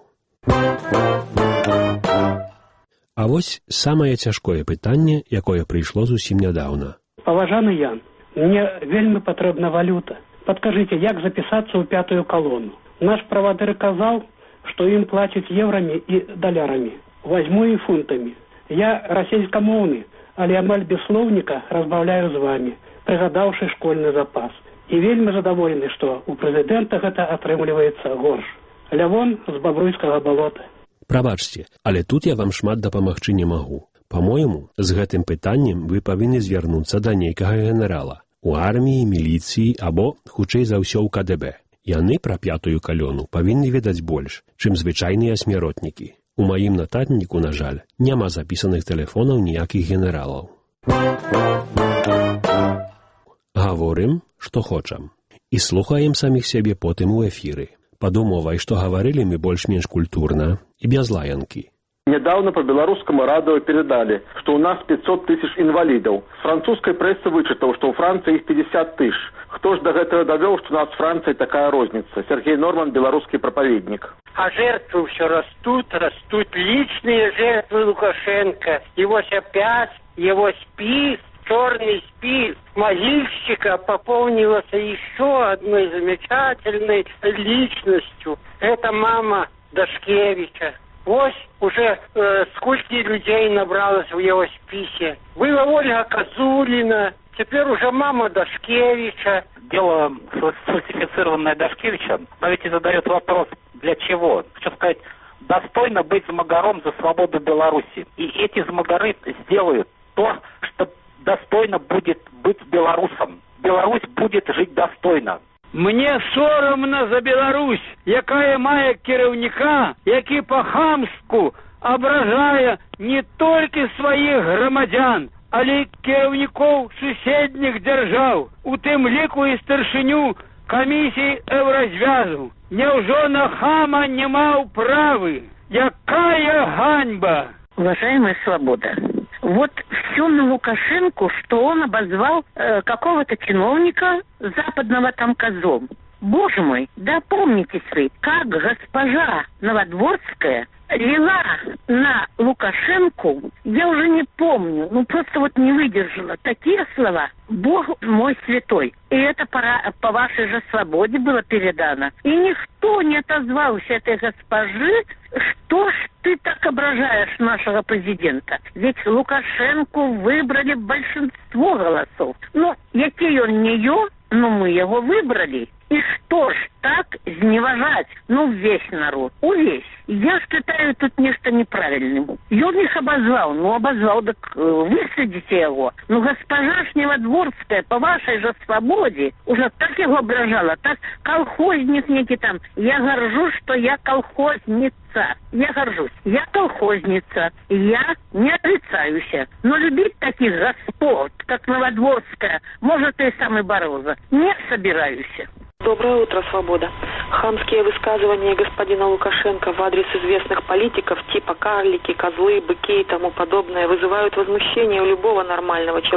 [SPEAKER 11] А вось самае цяжкое пытанне, якое прыйшло зусім нядаўна.
[SPEAKER 14] Паважаны Ян, мне вельмі патрэбна валюта. Падкажыце, як запісацца ў пятую калону? Наш правадыр казаў, што ім плацяць еўрамі і далярамі. Возьму і фунтамі. Я расейскамоўны, але амаль без слоўніка разбаўляю з вамі, прыгадаўшы школьны запас. І вельмі задаволены, што у прэзідэнта гэта атрымліваецца горш. Лявон з бабруйскага балота.
[SPEAKER 11] Прабачце, але тут я вам шмат дапамагчы не магу. Па-мойму, з гэтым пытаннем вы павінны звярнуцца да нейкага генерала. У арміі, міліцыі або, хутчэй за ўсё, у ка дэ бэ. Яны пра пятую калёну павінны ведаць больш, чым звычайныя смяротнікі. У маім нататніку, на жаль, няма запісаных тэлефонаў ніякіх генералаў. Гаворым, што хочам. І слухаем саміх сябе потым у эфіры. Пад умовай, што гаварылі мы больш-менш культурна і без лаянкі.
[SPEAKER 15] Недавно по белорусскому радио передали, что у нас пятьсот тысяч инвалидов. С французской прессы вычитал, что у Франции их пятьдесят тысяч. Кто ж до этого довел, что у нас в Франции такая розница? Сергей Норман, белорусский проповедник.
[SPEAKER 12] А жертвы все растут, растут. Личные жертвы Лукашенко. Его опять, его спис, черный спис могильщика пополнилась еще одной замечательной личностью. Это мама Дашкевича. Вот уже э, сколько людей набралось в его списе. Была Ольга Козулина, теперь уже мама Дашкевича.
[SPEAKER 16] Дело сфальсифицированное Дашкевича, но ведь и задает вопрос, для чего? Хочу сказать, достойно быть змагаром за свободу Беларуси. И эти змагары сделают то, что достойно будет быть белорусом. Беларусь будет жить достойно.
[SPEAKER 12] Мне соромно за Беларусь, якая мае кіраўніка, які па-хамску абражае не толькі сваіх грамадзян, але кіраўнікоў суседніх дзяржаў, у тым ліку і старшыню камісіі Еўразвязу. Няўжо на хама не маў правы? Якая ганьба!
[SPEAKER 17] Уважаемая свобода, вот все на Лукашенко, что он обозвал э, какого-то чиновника западного там козлом. Боже мой, да помните вы, как госпожа Новодворская лила на Лукашенко, я уже не помню, ну просто вот не выдержала такие слова. Бог мой святой. И это по, по вашей же свободе было передано. И никто не отозвался этой госпожи, что ж ты так ображаешь нашего президента. Ведь Лукашенко выбрали большинство голосов. Ну, який он не ее, но мы его выбрали. И что ж так зневажать? Ну, весь народ, увесь. Я считаю тут нечто неправильным. И он их обозвал, ну, обозвал, так э, высадите его. Ну, госпожа Новодворская, по вашей же свободе, уже так его ображала, так колхозник некий там. Я горжусь, что я колхозница. Я горжусь. Я колхозница. Я не отрицаюсь. Но любить таких господ, как Новодворская, может, и сам и Бороза, не собираюсь.
[SPEAKER 18] Доброе утро, свобода. Хамские высказывания господина Лукашенко в адрес известных политиков типа карлики, козлы, быки и тому подобное вызывают возмущение у любого нормального человека.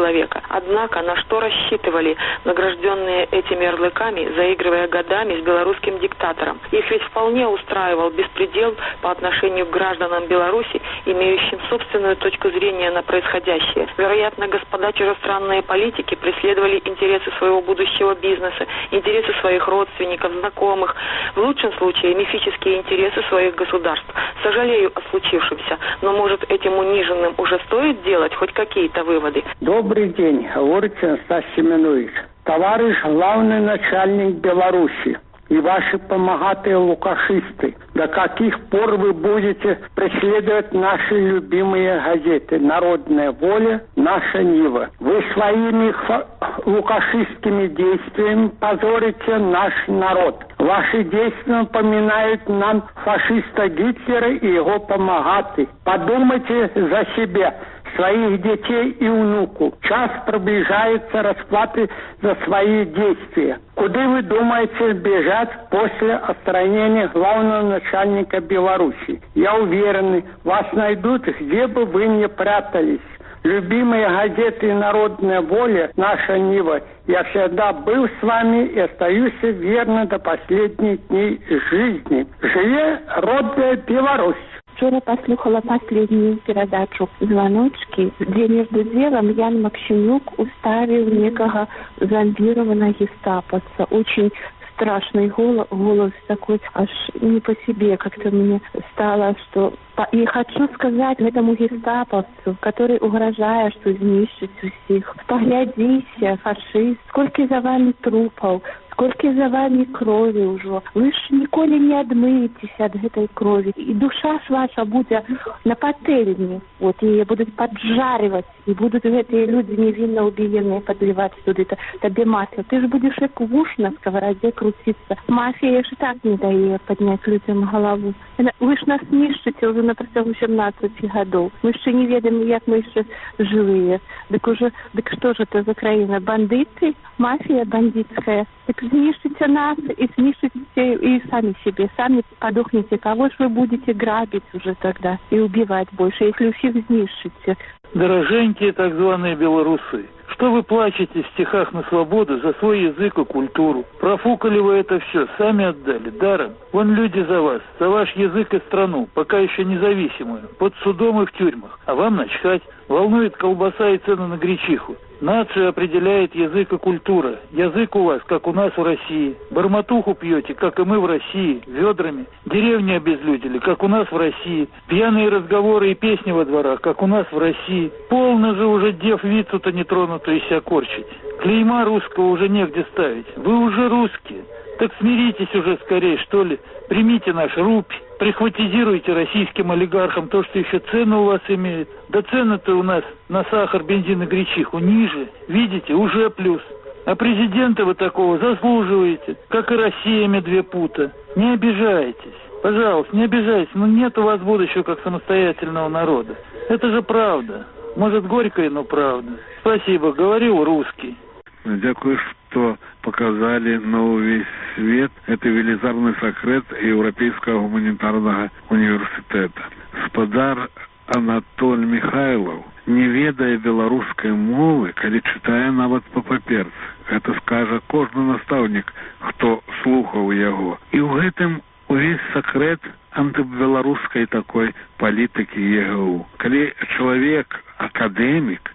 [SPEAKER 18] Однако на что рассчитывали награжденные этими ярлыками, заигрывая годами с белорусским диктатором? Их ведь вполне устраивал беспредел по отношению к гражданам Беларуси, имеющим собственную точку зрения на происходящее. Вероятно, господа чужестранные политики преследовали интересы своего будущего бизнеса, интересы своих родственников, знакомых, в лучшем случае мифические интересы своих государств. Сожалею о случившемся, но, может, этим униженным уже стоит делать хоть какие-то выводы?
[SPEAKER 19] Добрый день, говорит Анастасий Семенович. Товарищ главный начальник Беларуси и ваши помогатые лукашисты, до каких пор вы будете преследовать наши любимые газеты «Народная воля», «Наша Нива»? Вы своими лукашистскими действиями позорите наш народ. Ваши действия напоминают нам фашиста Гитлера и его помогаты. Подумайте за себя, своих детей и внуку. Час приближается расплаты за свои действия. Куда вы думаете бежать после отстранения главного начальника Беларуси? Я уверен, вас найдут, где бы вы ни прятались. Любимые газеты «Народная воля», «Наша Нива». Я всегда был с вами и остаюсь верно до последних дней жизни. Живе родная Беларусь!
[SPEAKER 20] Вчора послухала последнюю передачу «Звоночки», где между делом Ян Максимюк уставил некого зомбированного гестаповца. Очень страшный голос, голос такой, аж не по себе как-то мне стало, что... И хочу сказать этому гестаповцу, который угрожает, что знищить усіх: поглядіться, фашист, сколько за вами трупов, сколько за вами крови уже. Вы ж ніколи не адмыетесь от этой крови. И душа ж ваша будет на пательне. Вот, ее будут поджаривать. И будут эти люди невинно убиенные подливать сюда. Это тебе мафия. Ты же будешь как вуш на сковороде крутиться. Мафия же так не дает поднять людям голову. Вы ж нас нищите уже на протягу семнадцати годов. Мы еще не ведаем, як мы еще живые. Так уже, так что же это за краина? Бандиты? Мафия бандитская? Так знищите нас и знищите и сами себе. Сами подохнете. Кого же вы будете грабить уже тогда и убивать больше, если всех знищите?
[SPEAKER 21] Дороженькие так званые белорусы, что вы плачете в стихах на свободу за свой язык и культуру? Профукали вы это все, сами отдали, даром. Вон люди за вас, за ваш язык и страну, пока еще независимую, под судом и в тюрьмах. А вам начхать, волнует колбаса и цены на гречиху. Нацию определяет язык и культура. Язык у вас, как у нас в России. Барматуху пьете, как и мы в России, ведрами. Деревни обезлюдили, как у нас в России. Пьяные разговоры и песни во дворах, как у нас в России. Полно же уже дев вицу-то нетронутую себя корчить. Клейма русского уже негде ставить. Вы уже русские. Так смиритесь уже скорее, что ли. Примите наш рупий. Прихватизируйте российским олигархам то, что еще цену у вас имеет. Да цены-то у нас на сахар, бензин и гречиху ниже. Видите, уже плюс. А президента вы такого заслуживаете, как и Россиями две пута. Не обижайтесь. Пожалуйста, не обижайтесь. Но нет у вас будущего как самостоятельного народа. Это же правда. Может, горькая, но правда. Спасибо, говорил русский.
[SPEAKER 22] Дякую, что показали на увесь свет это велизарный секрет Европейского гуманитарного университета. Спадар Анатоль Михайлов не ведае беларускай мовы, калі чытае нават па паперцы. Гэта скажа кожны настаўнік, хто слухаў яго. І ў гэтым увесь секрет антыбеларускай такой палітыкі ЕГУ. Калі чалавек, акадэмік,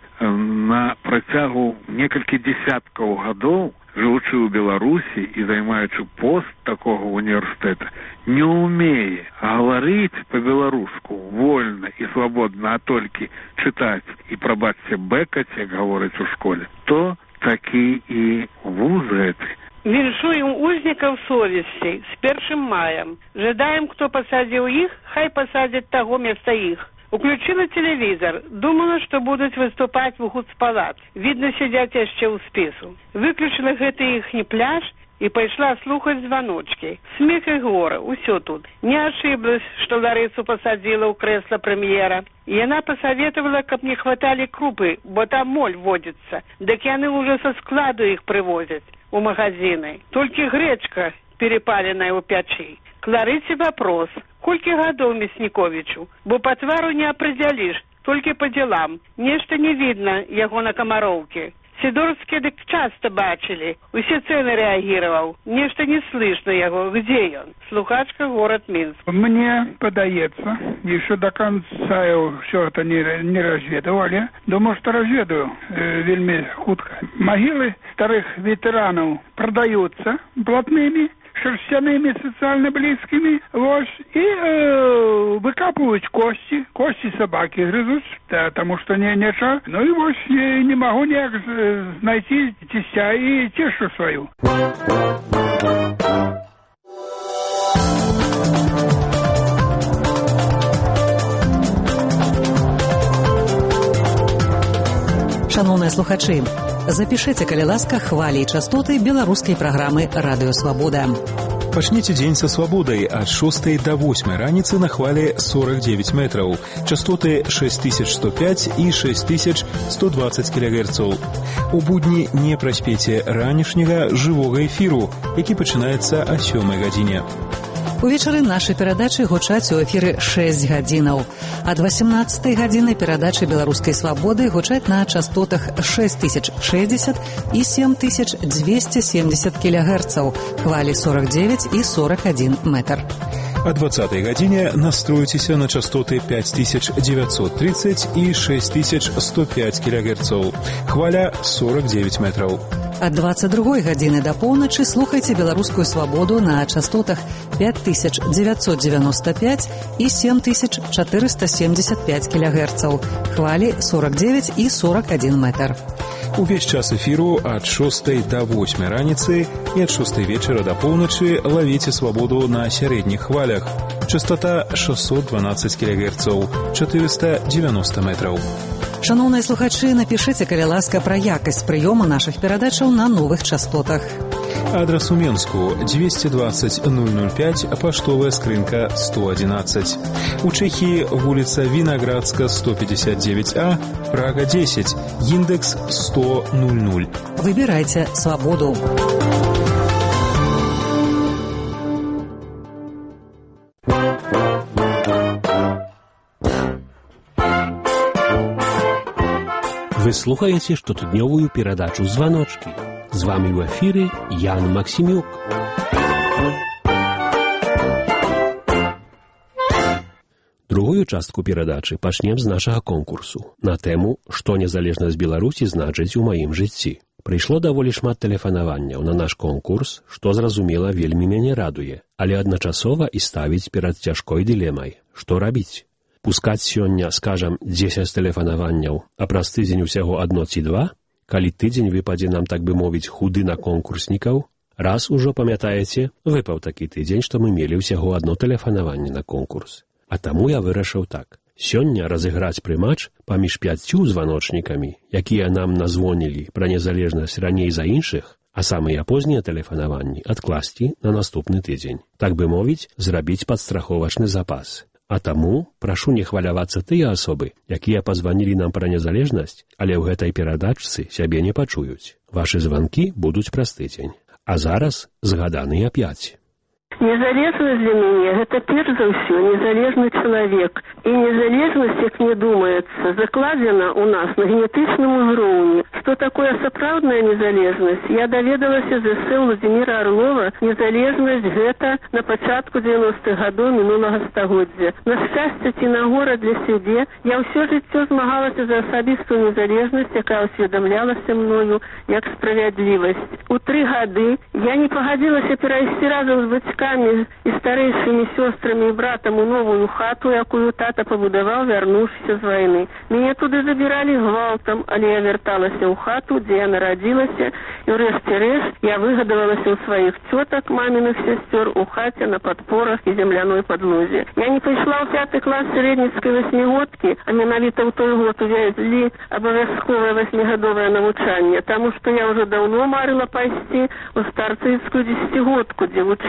[SPEAKER 22] на працягу некалькі дзесяткаў гадоў, жывучы ў Беларусі і займаючы пост такога універсітэта, не ўмее гаварыць па-беларуску вольна і свабодна, а толькі чытаць і, прабачце, бэкаць, як гавораць у школе, то такі і вуз гэты.
[SPEAKER 13] Віншуем узнікаў совесці з першым маем. Жадаем, хто пасадзіў іх, хай пасадзяць таго места іх. Уключила телевизор. Думала, что будут выступать в Гуцпалат. Видно, сидят еще у спису. Выключила гэты ихний пляж и пошла слухать звоночки. Смех и горе, усё тут. Не ошиблась, что Ларису посадила у кресла премьера. И она посоветовала, как не хватали крупы, бо там моль водится. Так яны уже со складу их привозят у магазины. Только гречка перепаленная у печи. К Ларисе вопрос. Колькі гадоў Мясніковічу? Бо по твару не определишь, только по делам. Нечто не видно яго на Комароўке. Сидорские дык часто бачили. Усе цены реагировал. Нечто не слышно его. Где он? Слухачка, город Минск.
[SPEAKER 1] Мне подается, еще до конца все это не, не разведывали. Думаю, что разведаю э, вельми худко. Могилы старых ветеранов продаются блатными, шерстяными, социально близкими, вот, и э, выкапывают кости, кости собаки грызут, потому что не нечего. Ну и вот не, не могу никак найти тестя и тешу свою.
[SPEAKER 6] Шановныя слухачы, запішыце, калі ласка, хвалі і частоты беларускай праграмы «Радыё Свабода».
[SPEAKER 2] Пачніце дзень са свабодай ад шостай да восьмай раніцы на хвалі сорок девять метраў, частоты шесть тысяч сто пять і шесть тысяч сто двадцать кілогерцаў. У будні не праспеце ранішняга жывога эфіру, які пачынаецца о сёмай гадзіне.
[SPEAKER 6] Увечары нашы перадачы гучаць у эфіры шэсць гадзінаў. Ад васемнаццатай гадзіны перадачы беларускай свабоды гучаць на частотах шесть тысяч шестьдесят і семь тысяч двести семьдесят кілогерцаў, хвалі сорок девять і сорок один метр.
[SPEAKER 2] О двадцатай гадзіне настроіцеся на частоты пять тысяч девятьсот тридцать і шесть тысяч сто пять кілогерцаў, хваля сорок девять метраў.
[SPEAKER 6] Ад двадцать другой гадзіны да поўначы слухайце беларускую свабоду на частотах пять тысяч девятьсот девяносто пять і семь тысяч четыреста семьдесят пять кілогерцаў, хвалі сорок девять і сорок один метр.
[SPEAKER 2] Увесь час эфіру ад шостай да восьмай раніцы і ад шостай вечара да поўначы лавіце свабоду на сярэдніх хвалях. Частота шестьсот двенадцать кілогерцаў, четыреста девяносто метраў.
[SPEAKER 6] Шановныя слухачы, напішыце, калі ласка, пра якасць прыёму нашых перадачаў на новых частотах.
[SPEAKER 2] Адрес у Менску двести двадцать ноль ноль пять, паштовая скрынка сто одиннадцать. У Чехии улица Виноградска сто пятьдесят девять А, Прага десять, индекс сто ноль.
[SPEAKER 6] Выбирайте свободу.
[SPEAKER 11] Вы слухаете штотыднёвую перадачу «Званочки». З вами в эфірі Ян Максимюк. Другую частку перадачы пачнем з нашага конкурсу на тэму «Што незалежнасць Беларусі значыць у маім жыцці». Прыйшло даволі шмат тэлефанаванняў на наш конкурс, што, зразумела, вельмі мяне радуе, але адначасова і ставіць перад цяжкой дылемай. Што рабіць? Пускаць сёння, скажам, дзесяць тэлефанаванняў, а праз тыдзень усяго адно ці два? Калі тыдзень выпадзе нам, так бы мовіць, худы на конкурснікаў? Раз ужо, памятаеце, выпаў такі тыдзень, што мы мелі ўсяго адно тэлефанаванне на конкурс. А таму я вырашыў так. Сёння разыграць прымач паміж пяццю званочнікамі, якія нам назвонілі пра незалежнасць раней за іншых, а самыя познія тэлефанаванні адкласці на наступны тыдзень. Так бы мовіць, зрабіць падстраховачны запас. А таму прашу не хвалявацца тыя асобы, якія пазванілі нам пра незалежнасць, але ў гэтай перадачцы сябе не пачуюць. Вашы званкі будуць праз тыдзень. А зараз згаданыя пяць.
[SPEAKER 13] Незалежнасць для мяне – гэта перш за ўсё незалежны чалавек. І незалежнасць, як мне думаецца, закладзена ў нас на генетычным узроўні. Што такое сапраўдная незалежнасць? Я даведалася з эсэ Владзіміра Арлова, незалежнасць гэта на пачатку дзевяностых гадоў мінулага стагоддзя. На шчасце ці на гора для сябе я ўсё жыццё змагалася за асабістую незалежнасць, якая ўсведамлялася мною як справядлівасць. У тры гады я не пагадзілася перайсці разам з бацькамі і старэйшымі сёстрамі і братам у новую хату, якую тата пабудаваў, вярнуўшыся з вайны. Мяне туды забіралі гвалтам, але я вярталася ў хату, дзе я нарадзілася, і ўрэшце рэшт я выгадавалася ў сваіх цётак, маміных сясцёр, у хаце на падпорах і земляной падлозе. Я не пайшла ў пяты клас сярэдніцкай васьмігодкі, а менавіта ў той год увялі абавязковае васьмігадовае навучанне, таму што я ўжо даўно марыла пайсці ў старцыцкую дзесяцігодку, дзе вучыліся мае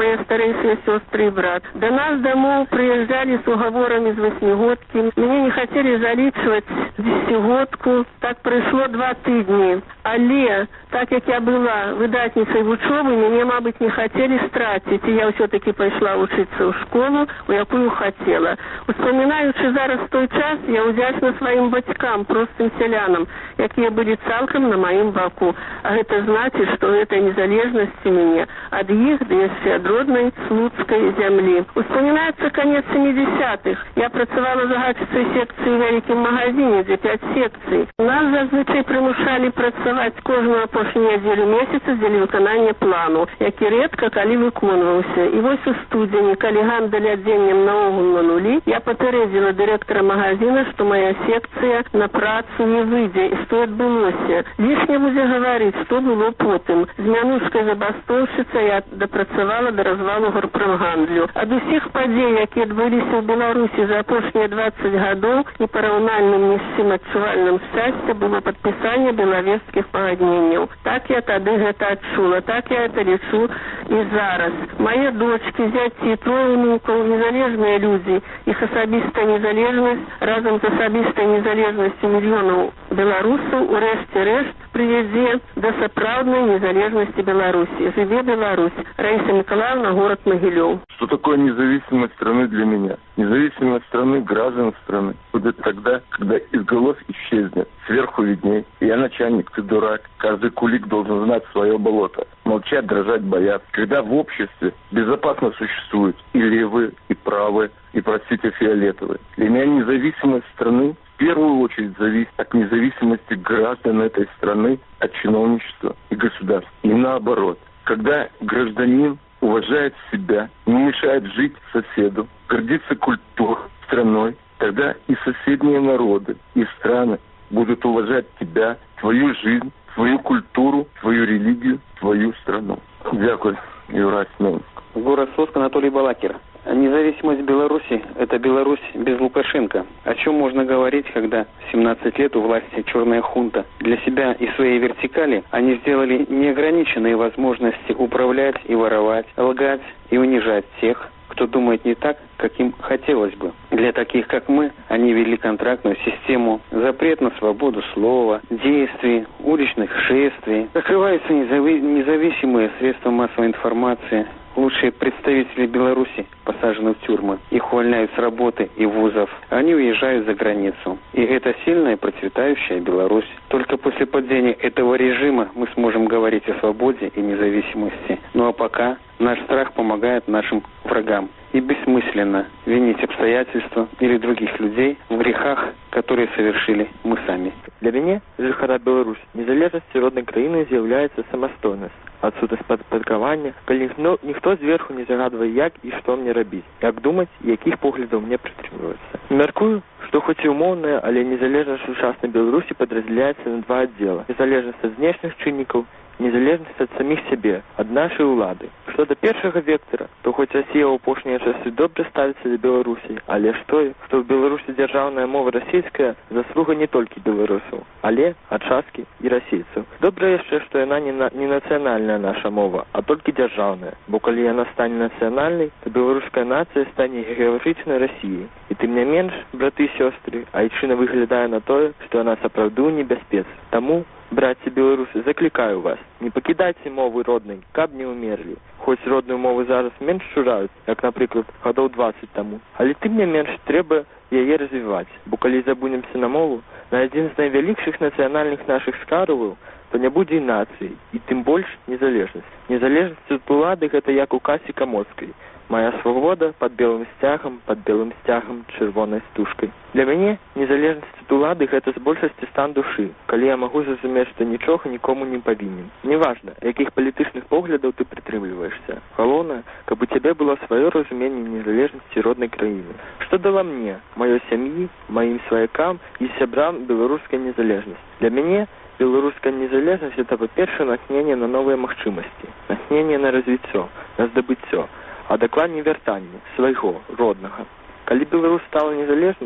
[SPEAKER 4] мои старейшие сестры и брат. До нас домой приезжали с уговорами с восьмигодки. Меня не хотели заличивать десятигодку. Так прошло два тыдні. Але, так як я была выдатницей в учебе, меня, мабуть, не хотели стратить. И я все-таки пошла учиться в школу, у якую хотела. Успоминаючи зараз той час, я удячна своим батькам, простым селянам, якія были цалком на моим боку. А это значит, что этой незалежности мне от их, да еще от родной слуцкой земли. Успоминается конец семидесятых. Я працевала загадчицей секции в великом магазине, где пять секций. Нас зазвичай примушали працевать кожную опошнюю неделю месяца для виконання плану, який редко коли виконувався. І ось у студені, коли гандаль оденням наогул на нулі, я попередила директора магазина, что моя секция на працу не выйдзе. И что отбылося? Лишне буде говорить, что было потом. З мянушкой забастовщица я допрацевала до развалу горпромгандлю. Ад усіх подей, які адбыліся в Беларусі за апошнія двадцать гадоў, непараўнальным ні з чым адчувальным шчасця было падпісанне белавежскіх пагадненняў. Так я тады гэта адчула, так я это лічу і зараз. Мае дочкі, зяці, трое унукаў, незалежныя людзі, іх асабістая незалежнасць разам з асабістай незалежнасцю мільёнаў беларусаў урэшце рэшт приведзе до сапраўднай незалежности Беларуси. Живе Беларусь. Раиса Николаевна, город Могилев.
[SPEAKER 9] Что такое независимость страны для меня? Независимость страны, граждан страны будет тогда, когда из голов исчезнет. Сверху видней. Я начальник, ты дурак. Каждый кулик должен знать свое болото. Молчать, дрожать, бояться. Когда в обществе безопасно существуют и левые, и правые, и, простите, фиолетовые. Для меня независимость страны в первую очередь зависит от независимости граждан этой страны, от чиновничества и государства. И наоборот. Когда гражданин уважает себя, не мешает жить соседу, гордится культурой, страной, тогда и соседние народы, и страны будут уважать тебя, твою жизнь, твою культуру, твою религию, твою страну. Дякую, Юрась Минск.
[SPEAKER 23] Город Соск, Анатолий Балакир. Независимость Беларуси – это Беларусь без Лукашенко. О чем можно говорить, когда семнадцать лет у власти черная хунта? Для себя и своей вертикали они сделали неограниченные возможности управлять и воровать, лгать и унижать тех, кто думает не так, как им хотелось бы. Для таких, как мы, они ввели контрактную систему, запрет на свободу слова, действий, уличных шествий. Закрываются незави- независимые средства массовой информации. Лучшие представители Беларуси посажены в тюрьмы. Их увольняют с работы и вузов. Они уезжают за границу. И это сильная процветающая Беларусь. Только после падения этого режима мы сможем говорить о свободе и независимости. Ну а пока наш страх помогает нашим врагам. И бессмысленно винить обстоятельства или других людей в грехах, которые совершили мы сами.
[SPEAKER 24] Для мяне, жыхара Беларусь, незалежнасцю роднай краіны з'яўляецца самастойнасць, адсутнасць падпарадкавання, калі ніхто, ніхто зверху не загадвае, як і што мне рабіць, як думаць, якіх поглядаў мне прытрымлівацца. Мяркую, што хоць і умоўная, але незалежнасць сучаснай Беларусі падраздзяляецца на два аддзела. Незалежнасць ад знешніх чыннікаў, незалежнасць ад саміх сябе, ад нашай улады. Што да першага вектара, то хоць Расія ў апошнія часы добра ставіцца да Беларусі, але ж тое, што ў Беларусі дзяржаўная мова расійская, заслуга не толькі беларусаў, але ад часткі і расейцаў. Добра яшчэ, што яна не, на, не нацыянальная наша мова, а толькі дзяржаўная, бо калі яна стане нацыянальнай, то беларуская нацыя стане геаграфічнай Расіяй. І тым не менш, браты і сёстры, айчына выглядае на тое, што яна сапраўды ў небяспецы. Таму, братцы беларусы, заклікаю вас, не пакідайце мовы роднай, каб не ўмерлі. Хоць родную мову зараз менш чужаюць, як, напрыклад, гадоў дваццаць таму. Але тым не менш трэба яе развіваць, бо калі забудземся на мову, на адзін з найвялікшых нацыянальных нашых скарбаў, то не будзе і нацыі, і тым больш незалежнасць. Незалежнасць ад улады гэта як у касе камоцкай. Моя свобода под белым сцягам, под белым сцягам чырвонай стужкай. Для мяне незалежнасць ад улады гэта з большасці стан душы, калі я магу зразумець, што нічога нікому не павінен. Неважна, якіх палітычных поглядаў ты прытрымліваешся. Галоўнае, каб у цябе было сваё разуменне незалежнасці роднай краіны. Што дала мне, маёй сям'і, маім сваякам і сябрам беларускай незалежнасць. Для мяне беларуская незалежнасць это, па-першае, натхненне на новыя магчымасці, натхненне на развіццё, на здабыццё, а дакладней вяртанне свайго роднага. Калі Беларусь стала незалежнай,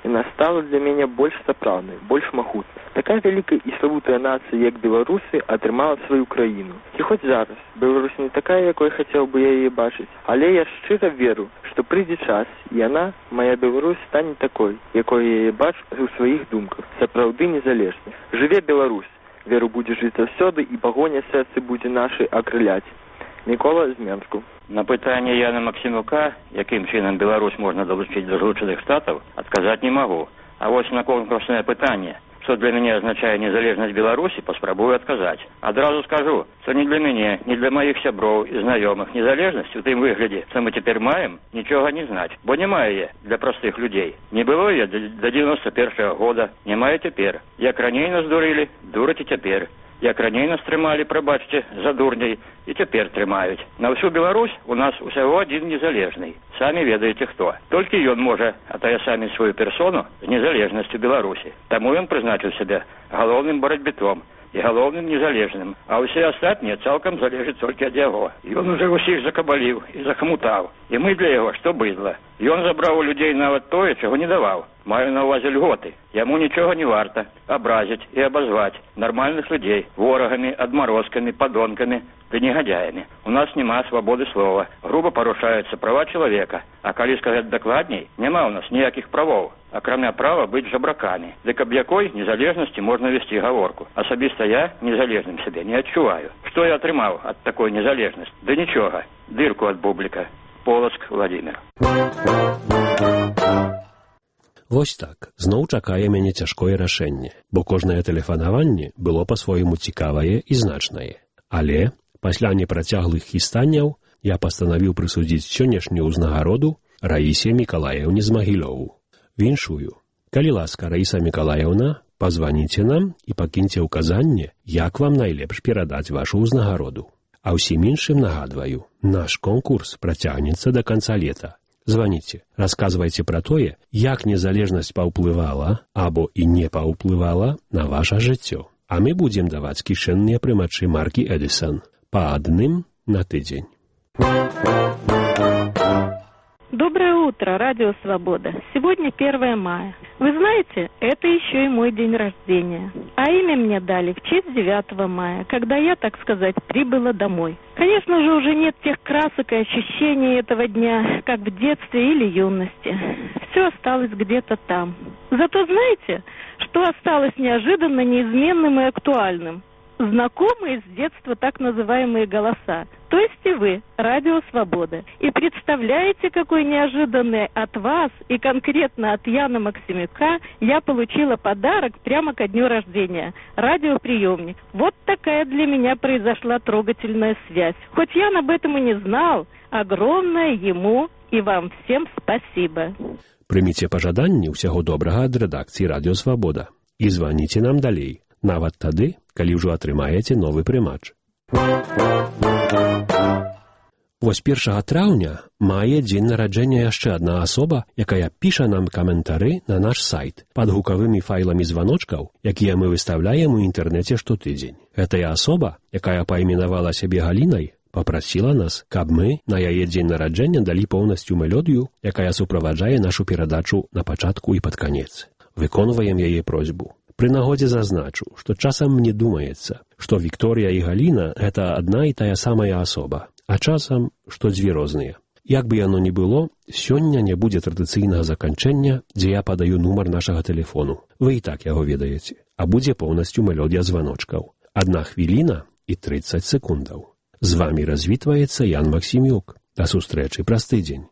[SPEAKER 24] яна стала для мяне больш сапраўднай, больш магутнай. Такая вялікая і славутая нацыя, як беларусы, атрымала сваю краіну. І хоць зараз Беларусь не такая, якой хацеў бы я яе бачыць, але я шчыра веру, што прыйдзе час, і яна, моя Беларусь, стане такой, якой я яе бачу ў сваіх думках, сапраўды незалежнай. Жыве Беларусь! Веру будзе жыць заўсёды, і пагоня сэрцы будзе нашай акрыляць. Мікола з Менску.
[SPEAKER 3] На пытанне Яна Максімюка, якім чынам Беларусь можна далучыць да Злучаных Штатаў, адказаць не магу. А вось на конкурснае пытанне, што для мяне азначае незалежнасць Беларусі, паспрабую адказаць. Адразу скажу, што ні для мяне, ні для маіх сяброў і знаёмых незалежнасць у тым выглядзе, што мы цяпер маем, нічога не знаць, бо няма яе для простых людзей. Не было яе да девяносто першага года, няма і цяпер. Як раней нас дурылі, дураць і цяпер. Як раней нас трымалі, прабачце, за дурняй, і цяпер трымаюць. На ўсю Беларусь у нас усяго адзін незалежны. Самі ведаеце хто. Толькі ён можа атаясаміць сваю персону з незалежнасцю Беларусі. Таму ён прызначыў сябе галоўным барацьбітом і галоўным незалежным, а ўсе астатнія цалкам залежаць толькі ад яго. Ён уже ўсіх закабаліў і захмутаў. І мы для яго што быдла. Ён забраў у людзей нават тое, чаго не даваў. Маю на ўвазе льготы. Яму нічога не варта абразіць і абазваць нармальных людзей ворагамі, адмарозкамі, падонкамі ды негадзяямі. У нас няма свабоды слова. Груба парушаюцца права чалавека. А калі сказаць дакладней, няма ў нас ніякіх правоў, акрамя права быць жабракамі. Дык аб якой незалежнасці можна весці гаворку? Асабіста я незалежным сябе не адчуваю. Што я атрымаў ад такой незалежнасці? Да нічога. Дырку ад бубліка. Полацк, Владимир.
[SPEAKER 11] Вось так, зноў чакае мяне цяжкое рашэнне, бо кожнае тэлефанаванне было па-свойму цікавае і значнае. Але, пасля непрацяглых хістанняў, я пастанавіў прысудзіць сённяшнюю ўзнагароду Раісе Мікалаеўне з Магілёву. Віншую. Калі ласка, Раіса Мікалаеўна, пазваніце нам і пакіньце ўказанне, як вам найлепш перадаць вашу ўзнагароду. А ўсім іншым нагадваю, наш конкурс працягнецца да канца лета. Званіце, расказвайце пра тое, як незалежнасць паўплывала або і не паўплывала на ваша жыццё. А мы будзем даваць кішэнныя прымачы маркі Эдисон. Па адным на тыдзень.
[SPEAKER 5] Доброе утро, Радио Свобода. Сегодня первое мая. Вы знаете, это еще и мой день рождения. А имя мне дали в честь девятого мая, когда я, так сказать, прибыла домой. Конечно же, уже нет тех красок и ощущений этого дня, как в детстве или юности. Все осталось где-то там. Зато знаете, что осталось неожиданно неизменным и актуальным? Знакомые с детства так называемые голоса, то есть и вы, Радио Свобода. И представляете, какой неожиданный от вас и конкретно от Яна Максимюка я получила подарок прямо ко дню рождения – радиоприемник. Вот такая для меня произошла трогательная связь. Хоть Ян об этом и не знал, огромное ему и вам всем спасибо.
[SPEAKER 11] Прыміце пажаданні ўсяго добрага ад рэдакцыі Радио Свобода і званіце нам далей. Нават тады, калі ўжо атрымаеце новы прымач. Вось першага траўня мае дзень нараджэння яшчэ адна асоба, якая піша нам каментары на наш сайт пад гукавымі файламі званочкаў, якія мы выставляем у інтэрнэце штотыдзень. Гэтая асоба, якая паіменавала сябе Галінай, папрасіла нас, каб мы на яе дзень нараджэння далі поўнасцю мелодыю, якая суправаджае нашу перадачу на пачатку і пад канец. Выконваем яе просьбу. Пры нагодзе зазначу, што часам мне думаецца, што Вікторыя і Галіна – гэта адна і тая самая асоба, а часам, што дзве розныя. Як бы яно ні было, сёння не будзе традыцыйнага заканчэння, дзе я падаю нумар нашага тэлефону. Вы і так яго ведаеце, а будзе поўнасцю мелодыя званочкаў. Адна хвіліна і трыццаць секундаў. З вамі развітваецца Ян Максімюк. Да сустрэчы праз тыдзень.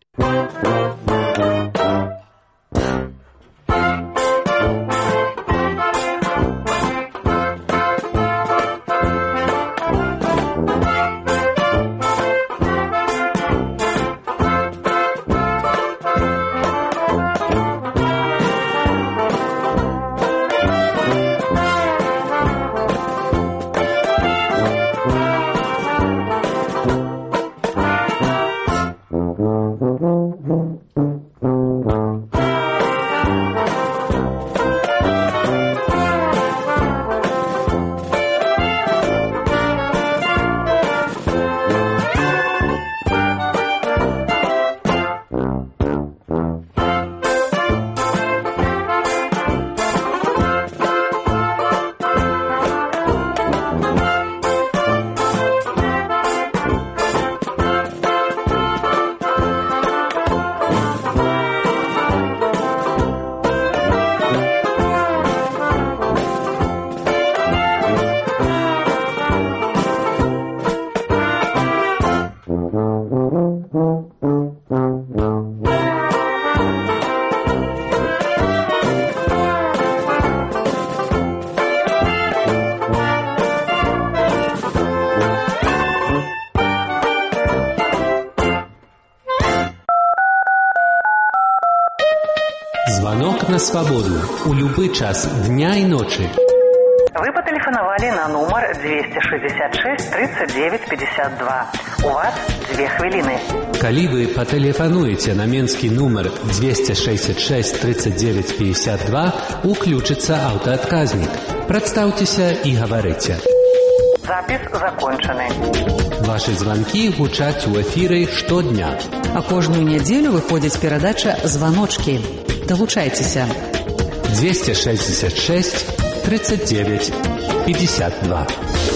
[SPEAKER 7] на свободу у любы час дня и ночи.
[SPEAKER 6] Вы потелефоновали на номер двести шестьдесят шесть тридцать девять пятьдесят два. У вас две хвилины.
[SPEAKER 7] Калі вы патэлефануеце на менскі нумар двести шестьдесят шесть тридцать девять пятьдесят два, уключыцца аўтаадказнік. Прадстаўцеся і гаварыце.
[SPEAKER 6] Запись закончены.
[SPEAKER 7] Ваши звонки гучаць у эфиры штодня.
[SPEAKER 6] А кожную неделю выходит передача «Звоночки». Долучайтеся.
[SPEAKER 7] двести шестьдесят шесть тридцать девять пятьдесят два.